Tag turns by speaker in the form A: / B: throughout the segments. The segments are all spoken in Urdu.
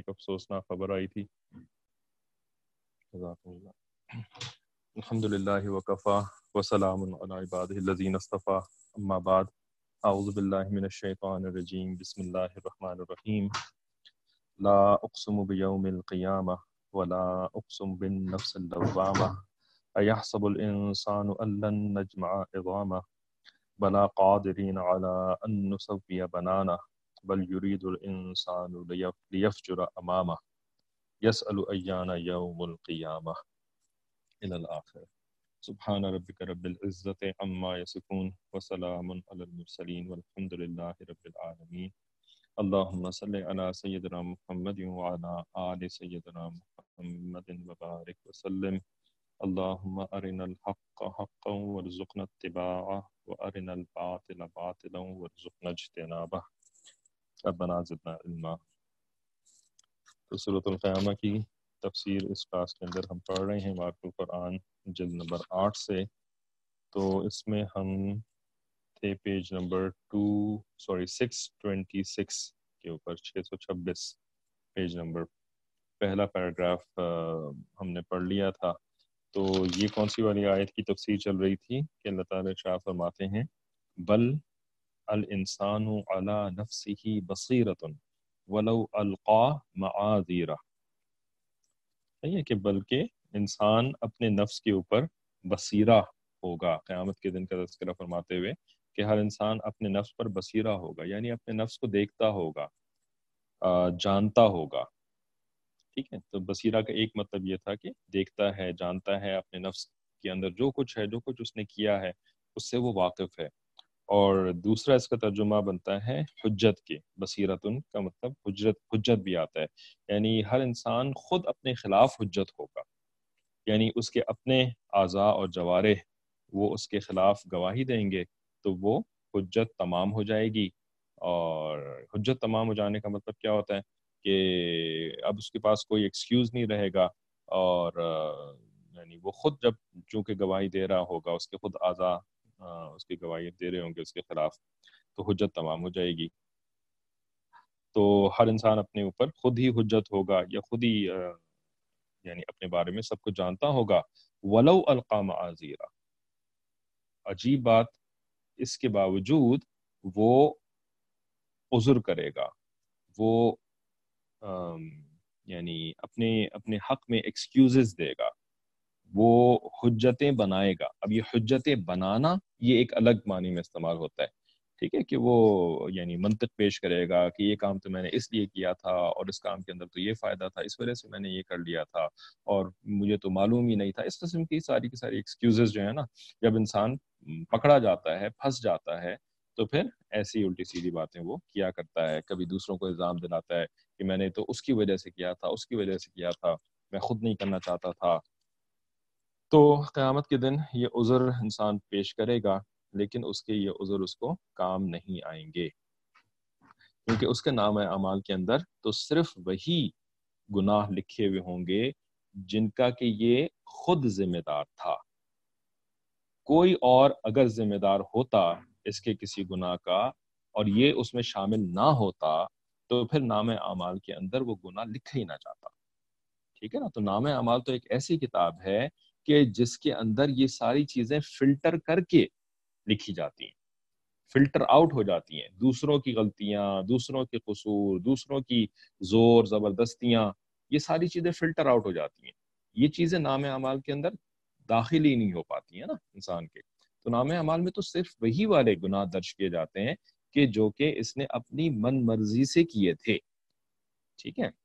A: ایک افسوسناک خبر آئی تھی. جزاکم اللہ. الحمدللہ وکفا وسلام علی عبادہ الذین اصطفی اما بعد اعوذ باللہ من الشیطان الرجیم بسم اللہ الرحمن الرحیم. لا اقسم بیوم القیامہ ولا اقسم بالنفس اللوامہ ایحسب الانسان ان لن نجمع عظامہ بلا قادرین علی ان نسوی بنانہ بل یرید الانسان لیفجر امامہ یسأل ایان یوم القیامہ الی الآخر. سبحان ربک رب العزت عما یصفون وسلام علی المرسلین والحمد للہ رب العالمین. اللہم صلی علی سیدنا محمد وعلی آل سیدنا محمد وبارک وسلم. اللہم ارنا الحق حقا وارزقنا اتباعہ وارنا الباطل باطلا وارزقنا اجتنابہ. ربنا زدنا علما. تو سورۃ القیامہ کی تفسیر اس کلاس کے اندر ہم پڑھ رہے ہیں مارک القرآن جلد نمبر 8 سے. تو اس میں ہم تھے پیج نمبر 626 کے اوپر، 626 پیج نمبر. پہلا پیراگراف ہم نے پڑھ لیا تھا. تو یہ کون سی والی آیت کی تفسیر چل رہی تھی کہ اللہ تعالیٰ ارشاد فرماتے ہیں بل الانسان علی نفسہ بصیرۃ ولو القا معاذیرہ. صحیح ہے کہ بلکہ انسان اپنے نفس کے اوپر بصیرہ ہوگا. قیامت کے دن کا تذکرہ فرماتے ہوئے کہ ہر انسان اپنے نفس پر بصیرہ ہوگا، یعنی اپنے نفس کو دیکھتا ہوگا، جانتا ہوگا. ٹھیک ہے، تو بصیرہ کا ایک مطلب یہ تھا کہ دیکھتا ہے، جانتا ہے، اپنے نفس کے اندر جو کچھ ہے، جو کچھ اس نے کیا ہے اس سے وہ واقف ہے. اور دوسرا اس کا ترجمہ بنتا ہے حجت کے. بصیرتن کا مطلب حجت بھی آتا ہے، یعنی ہر انسان خود اپنے خلاف حجت ہوگا، یعنی اس کے اپنے اعضاء اور جوارح وہ اس کے خلاف گواہی دیں گے تو وہ حجت تمام ہو جائے گی. اور حجت تمام ہو جانے کا مطلب کیا ہوتا ہے کہ اب اس کے پاس کوئی ایکسکیوز نہیں رہے گا. اور یعنی وہ خود جب چونکہ گواہی دے رہا ہوگا، اس کے خود اعضاء اس کی گواہی دے رہے ہوں گے اس کے خلاف، تو حجت تمام ہو جائے گی. تو ہر انسان اپنے اوپر خود ہی حجت ہوگا، یا خود ہی یعنی اپنے بارے میں سب کچھ جانتا ہوگا. ولو القا معاذیرہ، عجیب بات، اس کے باوجود وہ عذر کرے گا، وہ یعنی اپنے حق میں ایکسکیوزز دے گا، وہ حجتیں بنائے گا. اب یہ حجتیں بنانا یہ ایک الگ معنی میں استعمال ہوتا ہے. ٹھیک ہے، کہ وہ یعنی منطق پیش کرے گا کہ یہ کام تو میں نے اس لیے کیا تھا، اور اس کام کے اندر تو یہ فائدہ تھا، اس وجہ سے میں نے یہ کر لیا تھا، اور مجھے تو معلوم ہی نہیں تھا. اس قسم کی ساری ایکسکیوزز جو ہے نا، جب انسان پکڑا جاتا ہے، پھنس جاتا ہے، تو پھر ایسی الٹی سیدھی باتیں وہ کیا کرتا ہے. کبھی دوسروں کو الزام دلاتا ہے کہ میں نے تو اس کی وجہ سے کیا تھا، اس کی وجہ سے کیا تھا، میں خود نہیں کرنا چاہتا تھا. تو قیامت کے دن یہ عذر انسان پیش کرے گا، لیکن اس کے یہ عذر اس کو کام نہیں آئیں گے، کیونکہ اس کے نام اعمال کے اندر تو صرف وہی گناہ لکھے ہوئے ہوں گے جن کا کہ یہ خود ذمہ دار تھا. کوئی اور اگر ذمہ دار ہوتا اس کے کسی گناہ کا اور یہ اس میں شامل نہ ہوتا تو پھر نام اعمال کے اندر وہ گناہ لکھا ہی نہ جاتا. ٹھیک ہے نا. تو نام اعمال تو ایک ایسی کتاب ہے کہ جس کے اندر یہ ساری چیزیں فلٹر کر کے لکھی جاتی ہیں، فلٹر آؤٹ ہو جاتی ہیں. دوسروں کی غلطیاں، دوسروں کے قصور، دوسروں کی زور زبردستیاں، یہ ساری چیزیں فلٹر آؤٹ ہو جاتی ہیں. یہ چیزیں نام اعمال کے اندر داخل ہی نہیں ہو پاتی ہیں نا انسان کے. تو نام اعمال میں تو صرف وہی والے گناہ درج کیے جاتے ہیں کہ جو کہ اس نے اپنی من مرضی سے کیے تھے. ٹھیک ہے.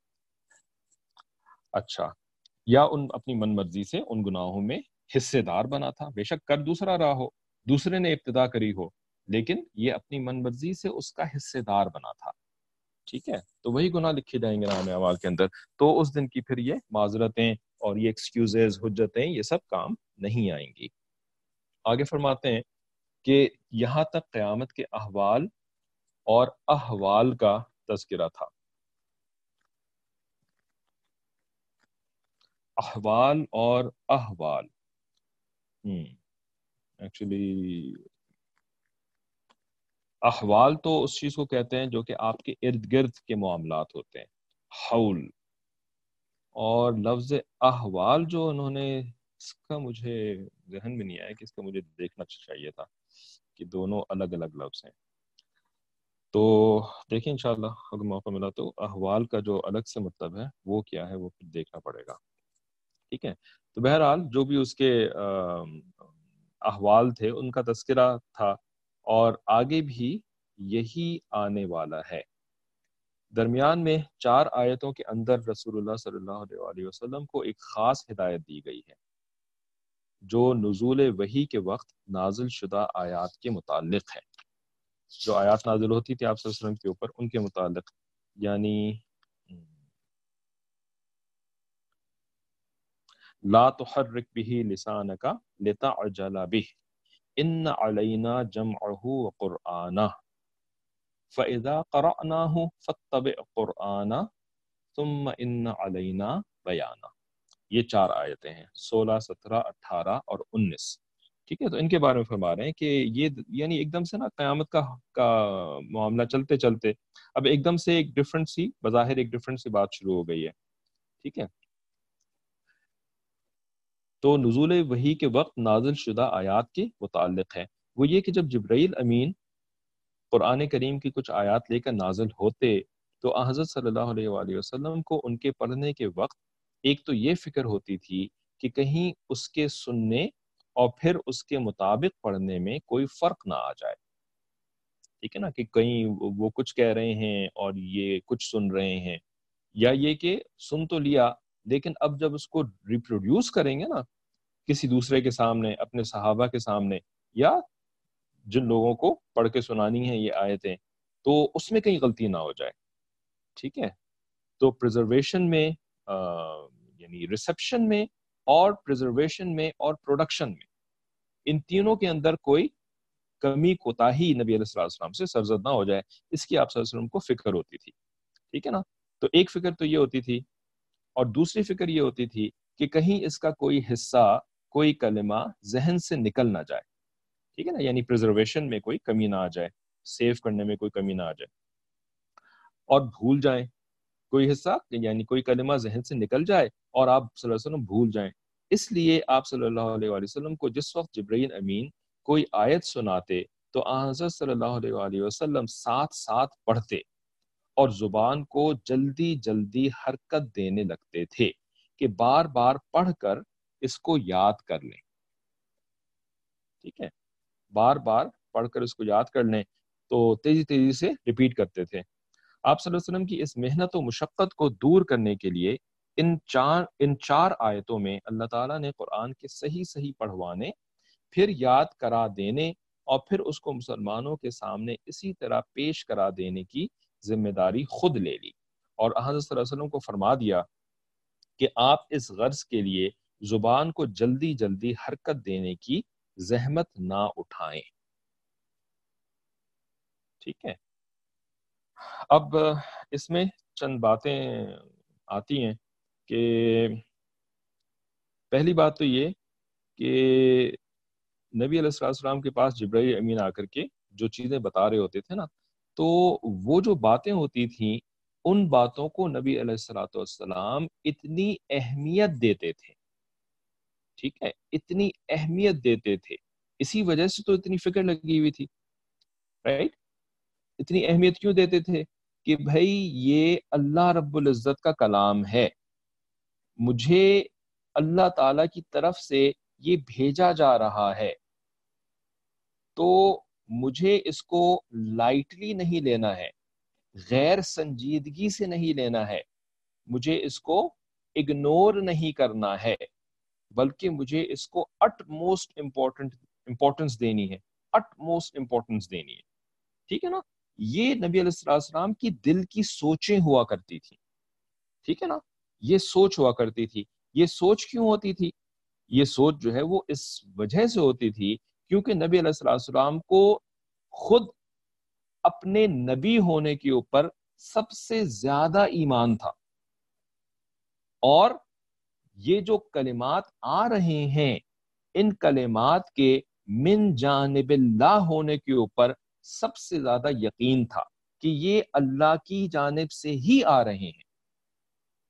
A: اچھا، یا اپنی من مرضی سے ان گناہوں میں حصے دار بنا تھا. بے شک کر دوسرا رہا ہو، دوسرے نے ابتدا کری ہو، لیکن یہ اپنی من مرضی سے اس کا حصے دار بنا تھا. ٹھیک ہے، تو وہی گناہ لکھے جائیں گے نام اعمال کے اندر. تو اس دن کی پھر یہ معذرتیں اور یہ ایکسکیوزز، حجتیں، یہ سب کام نہیں آئیں گی. آگے فرماتے ہیں کہ یہاں تک قیامت کے احوال اور احوال کا تذکرہ تھا. احوال اور احوال ایکچولی احوال تو اس چیز کو کہتے ہیں جو کہ آپ کے ارد گرد کے معاملات ہوتے ہیں. حول. اور لفظ احوال جو انہوں نے، اس کا مجھے ذہن میں نہیں آیا کہ اس کا مجھے دیکھنا چاہیے تھا کہ دونوں الگ الگ لفظ ہیں. تو دیکھیں انشاءاللہ اگر موقع ملا تو احوال کا جو الگ سے مطلب ہے وہ کیا ہے وہ پھر دیکھنا پڑے گا. ٹھیک ہے. تو بہرحال جو بھی اس کے احوال تھے ان کا تذکرہ تھا، اور آگے بھی یہی آنے والا ہے. درمیان میں 4 آیتوں کے اندر رسول اللہ صلی اللہ علیہ وآلہ وسلم کو ایک خاص ہدایت دی گئی ہے جو نزول وحی کے وقت نازل شدہ آیات کے متعلق ہے. جو آیات نازل ہوتی تھی آپ صلی اللہ علیہ وسلم کے اوپر ان کے متعلق، یعنی لا تحرک به لسانک لتعجل به ان علینا جمعہ وقرآنہ فَإِذَا قَرَأْنَاهُ فَاتَّبِعْ قُرْآنَ ثُمَّ إِنَّ عَلَيْنَا بَيَانًا. یہ 4 آیتیں ہیں، 16، 17، 18 اور 19. ٹھیک ہے. تو ان کے بارے میں فرما رہے ہیں کہ یہ یعنی ایک دم سے نا قیامت کا معاملہ چلتے چلتے اب ایک دم سے ایک ڈفرنٹ سی بظاہر ایک ڈفرنٹ سی بات شروع ہو گئی ہے. ٹھیک ہے. تو نزول وحی کے وقت نازل شدہ آیات کے متعلق ہے. وہ یہ کہ جب جبرائیل امین قرآن کریم کی کچھ آیات لے کر نازل ہوتے تو حضرت صلی اللہ علیہ وآلہ وسلم کو ان کے پڑھنے کے وقت ایک تو یہ فکر ہوتی تھی کہ کہیں اس کے سننے اور پھر اس کے مطابق پڑھنے میں کوئی فرق نہ آ جائے. ٹھیک ہے نا، کہ کہیں وہ کچھ کہہ رہے ہیں اور یہ کچھ سن رہے ہیں، یا یہ کہ سن تو لیا لیکن اب جب اس کو ریپروڈیوس کریں گے نا کسی دوسرے کے سامنے، اپنے صحابہ کے سامنے، یا جن لوگوں کو پڑھ کے سنانی ہے یہ آیتیں، تو اس میں کہیں غلطی نہ ہو جائے. ٹھیک ہے. تو پریزرویشن میں یعنی ریسپشن میں اور پریزرویشن میں اور پروڈکشن میں، ان تینوں کے اندر کوئی کمی کوتاہی نبی علیہ السلام سے سرزد نہ ہو جائے، اس کی آپ صلی اللہ علیہ وسلم کو فکر ہوتی تھی. ٹھیک ہے نا. تو ایک فکر تو یہ ہوتی تھی، اور دوسری فکر یہ ہوتی تھی کہ کہیں اس کا کوئی حصہ، کوئی کلمہ ذہن سے نکل نہ جائے. ٹھیک ہے نا، یعنی پریزرویشن میں کوئی کمی نہ آ جائے، سیو کرنے میں کوئی کمی نہ آ جائے، اور بھول جائیں کوئی حصہ، یعنی کوئی کلمہ ذہن سے نکل جائے اور آپ صلی اللہ علیہ وسلم بھول جائیں. اس لیے آپ صلی اللہ علیہ وآلہ وسلم کو جس وقت جبرائیل امین کوئی آیت سناتے تو حضرت صلی اللہ علیہ وآلہ وسلم ساتھ ساتھ پڑھتے اور زبان کو جلدی جلدی حرکت دینے لگتے تھے کہ بار بار پڑھ کر اس کو یاد کر لیں. ٹھیک ہے. بار بار پڑھ کر اس کو یاد کر لیں تو تیزی تیزی سے ریپیٹ کرتے تھے. آپ صلی اللہ علیہ وسلم کی اس محنت و مشقت کو دور کرنے کے لیے ان چار آیتوں میں اللہ تعالیٰ نے قرآن کے صحیح صحیح پڑھوانے، پھر یاد کرا دینے اور پھر اس کو مسلمانوں کے سامنے اسی طرح پیش کرا دینے کی ذمہ داری خود لے لی، اور حضرت صلی اللہ علیہ وسلم کو فرما دیا کہ آپ اس غرض کے لیے زبان کو جلدی جلدی حرکت دینے کی زحمت نہ اٹھائیں. ٹھیک ہے. اب اس میں چند باتیں آتی ہیں کہ پہلی بات تو یہ کہ نبی علیہ السلام کے پاس جبرائیل امین آ کر کے جو چیزیں بتا رہے ہوتے تھے نا، تو وہ جو باتیں ہوتی تھیں ان باتوں کو نبی علیہ السلام اتنی اہمیت دیتے تھے. ٹھیک ہے. اتنی اہمیت دیتے تھے، اسی وجہ سے تو اتنی فکر لگی ہوئی تھی. رائٹ. اتنی اہمیت کیوں دیتے تھے کہ بھائی یہ اللہ رب العزت کا کلام ہے، مجھے اللہ تعالی کی طرف سے یہ بھیجا جا رہا ہے، تو مجھے اس کو لائٹلی نہیں لینا ہے، غیر سنجیدگی سے نہیں لینا ہے، مجھے اس کو اگنور نہیں کرنا ہے، بلکہ مجھے اس کو اٹ موسٹ امپورٹنس دینی ہے، اٹ موسٹ امپورٹنس دینی ہے. ٹھیک ہے نا. یہ نبی علیہ السلام کی دل کی سوچیں ہوا کرتی تھی. ٹھیک ہے نا. یہ سوچ ہوا کرتی تھی. یہ سوچ کیوں ہوتی تھی؟ یہ سوچ جو ہے وہ اس وجہ سے ہوتی تھی کیونکہ نبی علیہ السلام کو خود اپنے نبی ہونے کے اوپر سب سے زیادہ ایمان تھا، اور یہ جو کلمات آ رہے ہیں ان کلمات کے من جانب اللہ ہونے کے اوپر سب سے زیادہ یقین تھا کہ یہ اللہ کی جانب سے ہی آ رہے ہیں.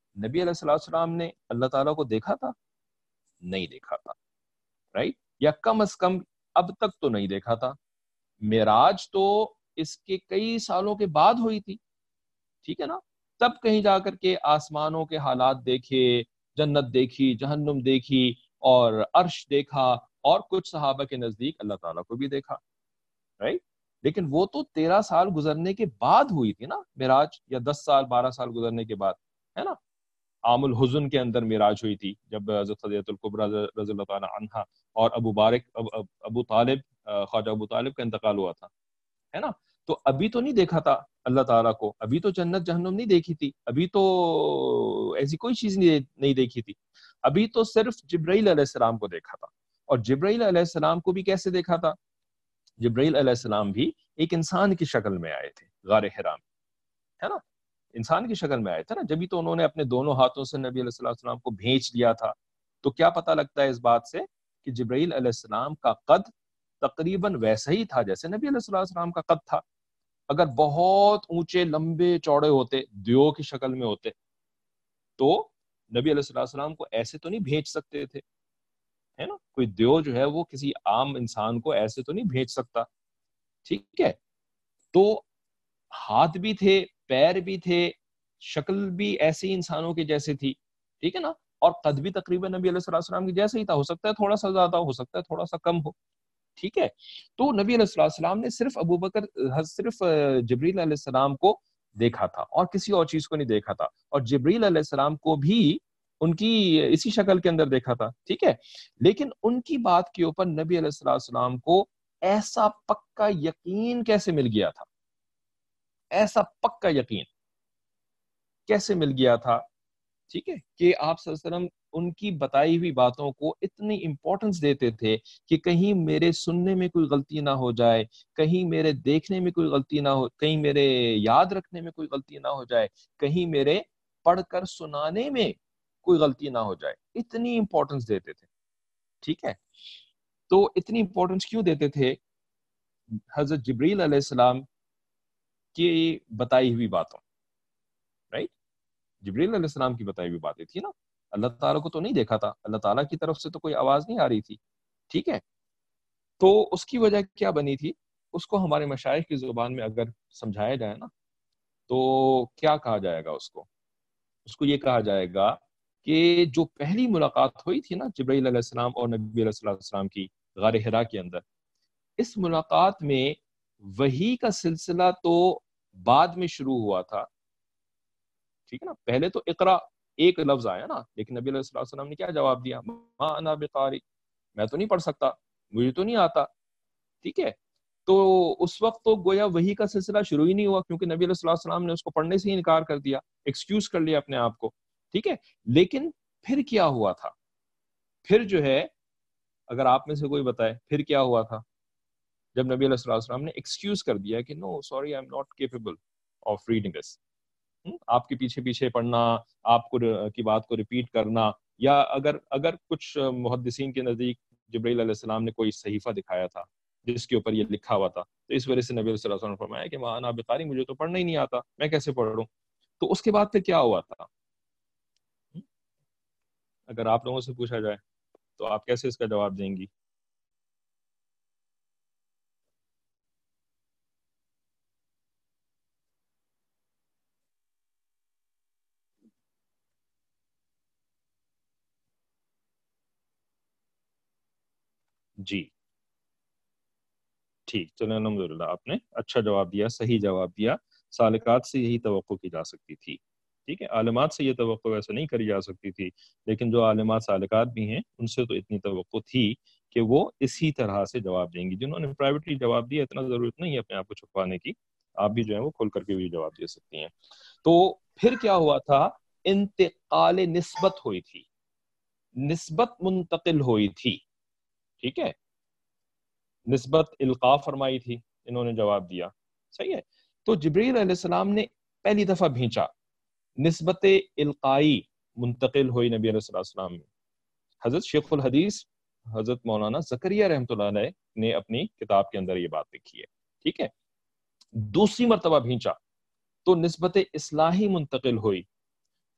B: نبی علیہ الصلوۃ والسلام نے اللہ تعالیٰ کو دیکھا تھا؟ نہیں دیکھا تھا، رائٹ، یا کم از کم اب تک تو نہیں دیکھا تھا۔ معراج تو اس کے کئی سالوں کے بعد ہوئی تھی، ٹھیک ہے نا، تب کہیں جا کر کے آسمانوں کے حالات دیکھے، جنت دیکھی، جہنم دیکھی، اور عرش دیکھا، اور کچھ صحابہ کے نزدیک اللہ تعالیٰ کو بھی دیکھا، رائٹ۔ لیکن وہ تو 13 سال گزرنے کے بعد ہوئی تھی نا معراج، یا 10 سال 12 سال گزرنے کے بعد، ہے نا۔ عام الحزن کے اندر معراج ہوئی تھی، جب حضرت خدیجہ الکبریٰ رضی اللہ تعالیٰ عنہا اور ابو طالب، خواجہ ابو طالب کا انتقال ہوا تھا، ہے نا۔ تو ابھی تو نہیں دیکھا تھا اللہ تعالیٰ کو، ابھی تو جنت جہنم نہیں دیکھی تھی، ابھی تو ایسی کوئی چیز نہیں دیکھی تھی، ابھی تو صرف جبرائیل علیہ السلام کو دیکھا تھا۔ اور جبرائیل علیہ السلام کو بھی کیسے دیکھا تھا؟ جبرائیل علیہ السلام بھی ایک انسان کی شکل میں آئے تھے غار حرا میں، ہے نا، انسان کی شکل میں آئے تھے نا، جبھی تو انہوں نے اپنے دونوں ہاتھوں سے نبی علیہ السلام کو بھیج لیا تھا۔ تو کیا پتہ لگتا ہے اس بات سے کہ جبرائیل علیہ السلام کا قد تقریباً ویسا ہی تھا جیسے نبی علیہ السلام کا قد تھا۔ اگر بہت اونچے لمبے چوڑے ہوتے، دیو کی شکل میں ہوتے، تو نبی علیہ السلام کو ایسے تو نہیں بھیج سکتے تھے، ہے نا، کوئی دیو جو ہے وہ کسی عام انسان کو ایسے تو نہیں بھیج سکتا، ٹھیک ہے۔ تو ہاتھ بھی تھے، پیر بھی تھے، شکل بھی ایسی انسانوں کے جیسے تھی، ٹھیک ہے نا، اور قد بھی تقریباً نبی علیہ السلام کی جیسے ہی تھا، ہو سکتا ہے تھوڑا سا زیادہ ہو سکتا ہے تھوڑا سا کم ہو، ٹھیک ہے۔ تو نبی علیہ السلام نے صرف جبریل علیہ السلام کو دیکھا تھا، اور کسی اور چیز کو نہیں دیکھا تھا، اور جبریل علیہ السلام کو بھی ان کی اسی شکل کے اندر دیکھا تھا، ٹھیک ہے۔ لیکن ان کی بات کے اوپر نبی علیہ السلام کو ایسا پکا یقین کیسے مل گیا تھا؟ ایسا پکا یقین کیسے مل گیا تھا، ٹھیک ہے، کہ آپ صلی اللہ علیہ وسلم ان کی بتائی ہوئی باتوں کو اتنی امپورٹنس دیتے تھے کہ کہیں میرے سننے میں کوئی غلطی نہ ہو جائے، کہیں میرے دیکھنے میں کوئی غلطی نہ ہو، کہیں میرے یاد رکھنے میں کوئی غلطی نہ ہو جائے، کہیں میرے پڑھ کر سنانے میں کوئی غلطی نہ ہو جائے، اتنی امپورٹنس دیتے تھے، ٹھیک ہے۔ تو اتنی امپورٹنس کیوں دیتے تھے؟ حضرت جبریل علیہ السلام کی بتائی ہوئی باتوں، رائٹ، جبریل علیہ السلام کی بتائی ہوئی باتیں تھی نا، اللہ تعالیٰ کو تو نہیں دیکھا تھا، اللہ تعالیٰ کی طرف سے تو کوئی آواز نہیں آ رہی تھی، ٹھیک ہے۔ تو اس کی وجہ کیا بنی تھی؟ اس کو ہمارے مشائخ کی زبان میں اگر سمجھایا جائے نا، تو کیا کہا جائے گا اس کو یہ کہا جائے گا کہ جو پہلی ملاقات ہوئی تھی نا جبرائیل علیہ السلام اور نبی علیہ السلام کی غار حرا کے اندر، اس ملاقات میں وحی کا سلسلہ تو بعد میں شروع ہوا تھا، ٹھیک ہے نا، پہلے تو اقرا ایک لفظ آیا نا، لیکن نبی علیہ السلام نے کیا جواب دیا؟ ما انا بقاری، میں تو نہیں پڑھ سکتا، مجھے تو نہیں آتا، ٹھیک ہے۔ تو اس وقت تو گویا وحی کا سلسلہ شروع ہی نہیں ہوا، کیونکہ نبی علیہ السلام نے اس کو پڑھنے سے ہی انکار کر دیا، ایکسکیوز کر لیا اپنے آپ کو، ٹھیک ہے۔ لیکن پھر کیا ہوا تھا؟ پھر جو ہے، اگر آپ میں سے کوئی بتائے پھر کیا ہوا تھا جب نبی علیہ السلام نے ایکسکیوز کر دیا کہ no sorry I am not capable of reading this, آپ کے پیچھے پیچھے پڑھنا، آپ کو کی بات کو ریپیٹ کرنا، یا اگر کچھ محدثین کے نزدیک جبرائیل علیہ السلام نے کوئی صحیفہ دکھایا تھا جس کے اوپر یہ لکھا ہوا تھا، تو اس وجہ سے نبی علیہ السلام نے فرمایا کہ ما انا بقاری، مجھے تو پڑھنا ہی نہیں آتا، میں کیسے پڑھوں؟ تو اس کے بعد پھر کیا ہوا تھا؟ اگر آپ لوگوں سے پوچھا جائے تو آپ کیسے اس کا جواب دیں گی؟ جی ٹھیک، چلیں الحمدللہ، آپ نے اچھا جواب دیا، صحیح جواب دیا۔ سالکات سے یہی توقع کی جا سکتی تھی، ٹھیک ہے، عالمات سے یہ توقع ویسے نہیں کری جا سکتی تھی، لیکن جو عالمات سالکات بھی ہیں ان سے تو اتنی توقع تھی کہ وہ اسی طرح سے جواب دیں گی۔ جنہوں نے پرائیویٹلی جواب دیا، اتنا ضرورت نہیں ہے اپنے آپ کو چھپانے کی، آپ بھی جو ہے وہ کھول کر کے بھی جواب دے سکتی ہیں۔ تو پھر کیا ہوا تھا؟ انتقال نسبت ہوئی تھی، نسبت منتقل ہوئی تھی، ٹھیک ہے، نسبت القاء فرمائی تھی، انہوں نے جواب دیا، صحیح ہے۔ تو جبریل علیہ السلام نے پہلی دفعہ بھیجا، نسبت القائی منتقل ہوئی نبی علیہ السلام میں۔ حضرت شیخ الحدیث حضرت مولانا زکریا رحمۃ اللہ علیہ نے اپنی کتاب کے اندر یہ بات لکھی ہے، ٹھیک ہے۔ دوسری مرتبہ بھیجا تو نسبت اصلاحی منتقل ہوئی،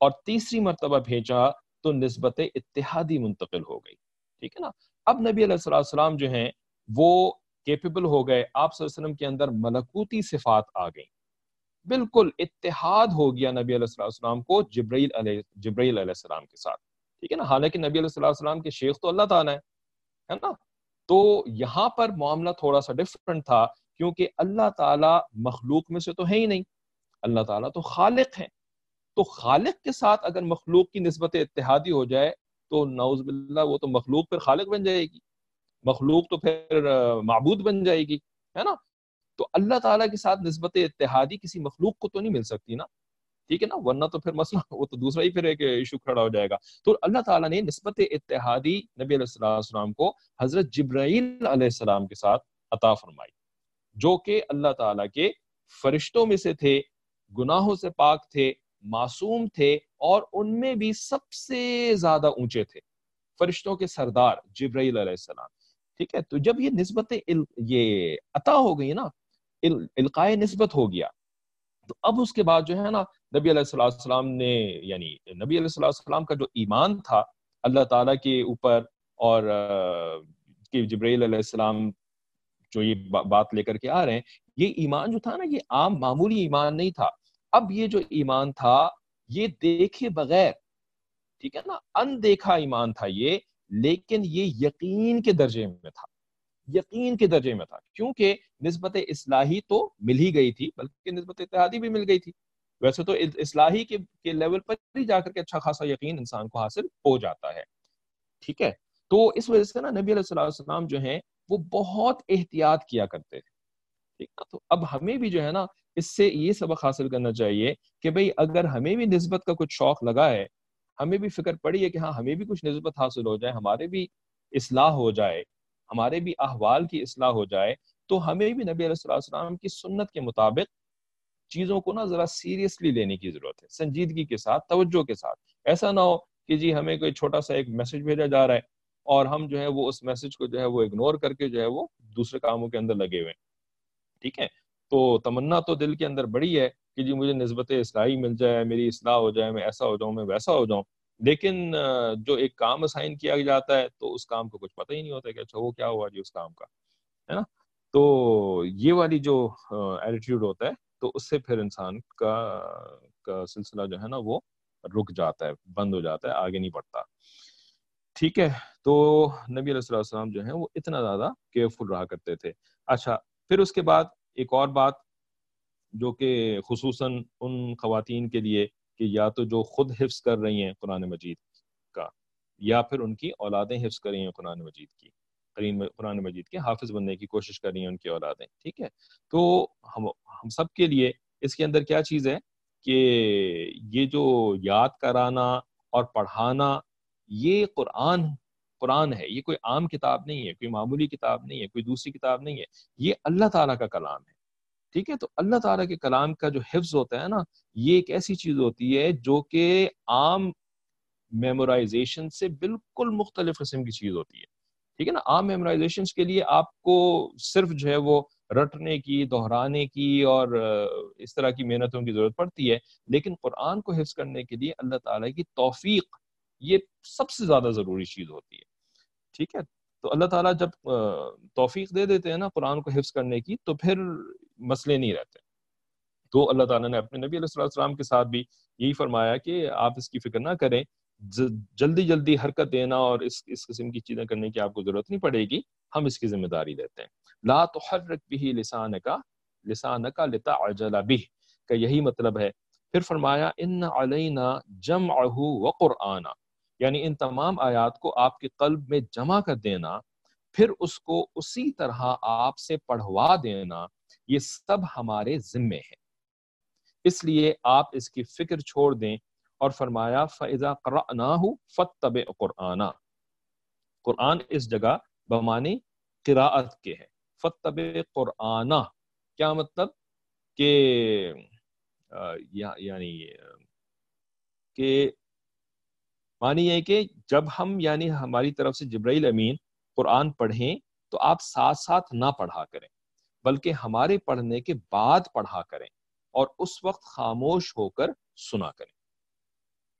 B: اور تیسری مرتبہ بھیجا تو نسبت اتحادی منتقل ہو گئی. ٹھیک ہے نا. اب نبی علیہ السلام جو ہیں وہ کیپیبل ہو گئے, آپ صلی اللہ علیہ وسلم کے اندر ملکوتی صفات آ گئیں, بالکل اتحاد ہو گیا نبی علیہ السلام کو جبرائیل علیہ السلام کے ساتھ. ٹھیک ہے نا. حالانکہ نبی علیہ السلام کے شیخ تو اللہ تعالیٰ ہے نا. تو یہاں پر معاملہ تھوڑا سا ڈفرنٹ تھا, کیونکہ اللہ تعالیٰ مخلوق میں سے تو ہے ہی نہیں, اللہ تعالیٰ تو خالق ہے. تو خالق کے ساتھ اگر مخلوق کی نسبت اتحادی ہو جائے تو نعوذ باللہ وہ تو مخلوق پھر خالق بن جائے گی, مخلوق تو پھر معبود بن جائے گی, ہے نا. تو اللہ تعالیٰ کے ساتھ نسبت اتحادی کسی مخلوق کو تو نہیں مل سکتی نا, ٹھیک ہے نا, ورنہ تو پھر مسئلہ وہ تو دوسرا ہی پھر ایک ایشو کھڑا ہو جائے گا. تو اللہ تعالیٰ نے نسبت اتحادی نبی علیہ السلام کو حضرت جبرائیل علیہ السلام کے ساتھ عطا فرمائی, جو کہ اللہ تعالیٰ کے فرشتوں میں سے تھے, گناہوں سے پاک تھے, معصوم تھے, اور ان میں بھی سب سے زیادہ اونچے تھے, فرشتوں کے سردار جبرائیل علیہ السلام. ٹھیک ہے. تو جب یہ نسبت یہ عطا ہو گئی نا, القائے نسبت ہو گیا, تو اب اس کے بعد جو ہے نا نبی علیہ السلام نے, یعنی نبی علیہ السلام کا جو ایمان تھا اللہ تعالیٰ کے اوپر, اور کہ جبرائیل علیہ السلام جو یہ بات لے کر کے آ رہے ہیں, یہ ایمان جو تھا نا یہ عام معمولی ایمان نہیں تھا. اب یہ جو ایمان تھا یہ دیکھے بغیر, ٹھیک ہے نا, اندیکھا ایمان تھا یہ, لیکن یہ یقین کے درجے میں تھا, یقین کے درجے میں تھا, کیونکہ نسبت اصلاحی تو مل ہی گئی تھی, بلکہ نسبت اتحادی بھی مل گئی تھی. ویسے تو اصلاحی کے لیول پر ہی جا کر کے اچھا خاصا یقین انسان کو حاصل ہو جاتا ہے. ٹھیک ہے. تو اس وجہ سے نا نبی علیہ السلام جو ہیں وہ بہت احتیاط کیا کرتے تھے. ٹھیک ہے. تو اب ہمیں بھی جو ہے نا اس سے یہ سبق حاصل کرنا چاہیے کہ بھئی اگر ہمیں بھی نسبت کا کچھ شوق لگا ہے, ہمیں بھی فکر پڑی ہے کہ ہاں ہمیں بھی کچھ نسبت حاصل ہو جائے, ہمارے بھی اصلاح ہو جائے, ہمارے بھی احوال کی اصلاح ہو جائے, تو ہمیں بھی نبی علیہ السلام کی سنت کے مطابق چیزوں کو نا ذرا سیریسلی لینے کی ضرورت ہے, سنجیدگی کے ساتھ, توجہ کے ساتھ. ایسا نہ ہو کہ جی ہمیں کوئی چھوٹا سا ایک میسج بھیجا جا رہا ہے اور ہم جو ہے وہ اس میسج کو جو ہے وہ اگنور کر کے جو ہے وہ دوسرے کاموں کے اندر لگے ہوئے. ٹھیک ہے. تو تمنا تو دل کے اندر بڑی ہے کہ جی مجھے نسبت اصلاحی مل جائے, میری اصلاح ہو جائے, میں ایسا ہو جاؤں, میں ویسا ہو جاؤں, لیکن جو ایک کام اسائن کیا جاتا ہے تو اس کام کو کچھ پتہ ہی نہیں ہوتا کہ اچھا وہ کیا ہوا جی اس کام کا, ہے نا. تو یہ والی جو ایٹیٹیوڈ ہوتا ہے تو اس سے پھر انسان کا سلسلہ جو ہے نا وہ رک جاتا ہے, بند ہو جاتا ہے, آگے نہیں بڑھتا. ٹھیک ہے. تو نبی علیہ السلام جو ہیں وہ اتنا زیادہ کیئرفل رہا کرتے تھے. اچھا, پھر اس کے بعد ایک اور بات جو کہ خصوصاً ان خواتین کے لیے کہ یا تو جو خود حفظ کر رہی ہیں قرآن مجید کا, یا پھر ان کی اولادیں حفظ کر رہی ہیں قرآن مجید کی, قرآن مجید کے حافظ بننے کی کوشش کر رہی ہیں ان کی اولادیں. ٹھیک ہے. تو ہم سب کے لیے اس کے اندر کیا چیز ہے کہ یہ جو یاد کرانا اور پڑھانا, یہ قرآن ہے, یہ کوئی عام کتاب نہیں ہے, کوئی معمولی کتاب نہیں ہے, کوئی دوسری کتاب نہیں ہے, یہ اللہ تعالیٰ کا کلام ہے. ٹھیک ہے. تو اللہ تعالیٰ کے کلام کا جو حفظ ہوتا ہے نا, یہ ایک ایسی چیز ہوتی ہے جو کہ عام میمورائزیشن سے بالکل مختلف قسم کی چیز ہوتی ہے. ٹھیک ہے نا. عام میمورائزیشن کے لیے آپ کو صرف جو ہے وہ رٹنے کی, دہرانے کی اور اس طرح کی محنتوں کی ضرورت پڑتی ہے, لیکن قرآن کو حفظ کرنے کے لیے اللہ تعالیٰ کی توفیق یہ سب سے زیادہ ضروری چیز ہوتی ہے. ٹھیک ہے. تو اللہ تعالیٰ جب توفیق دے دیتے ہیں نا قرآن کو حفظ کرنے کی, تو پھر مسئلے نہیں رہتے. تو اللہ تعالیٰ نے اپنے نبی علیہ السلام کے ساتھ بھی یہی فرمایا کہ آپ اس کی فکر نہ کریں, جلدی حرکت دینا اور اس قسم کی چیزیں کرنے کی آپ کو ضرورت نہیں پڑے گی, ہم اس کی ذمہ داری لیتے ہیں. لا تحرک به لسانک لتعجل به کا یہی مطلب ہے. پھر فرمایا ان علینا جمعہ وقرآنہ, یعنی ان تمام آیات کو آپ کے قلب میں جمع کر دینا, پھر اس کو اسی طرح آپ سے پڑھوا دینا, یہ سب ہمارے ذمے ہے. اس لیے آپ اس کی فکر چھوڑ دیں. اور فرمایا فَإِذَا قَرَأْنَاهُ فَاتَّبِعْ قُرْآنَ, قرآن اس جگہ بمعنی قراءت کے ہے. فَاتَّبِعْ قُرْآنَ کیا مطلب کہ یعنی کہ معنی یہ کہ جب ہم یعنی ہماری طرف سے جبرائیل امین قرآن پڑھیں تو آپ ساتھ ساتھ نہ پڑھا کریں, بلکہ ہمارے پڑھنے کے بعد پڑھا کریں اور اس وقت خاموش ہو کر سنا کریں.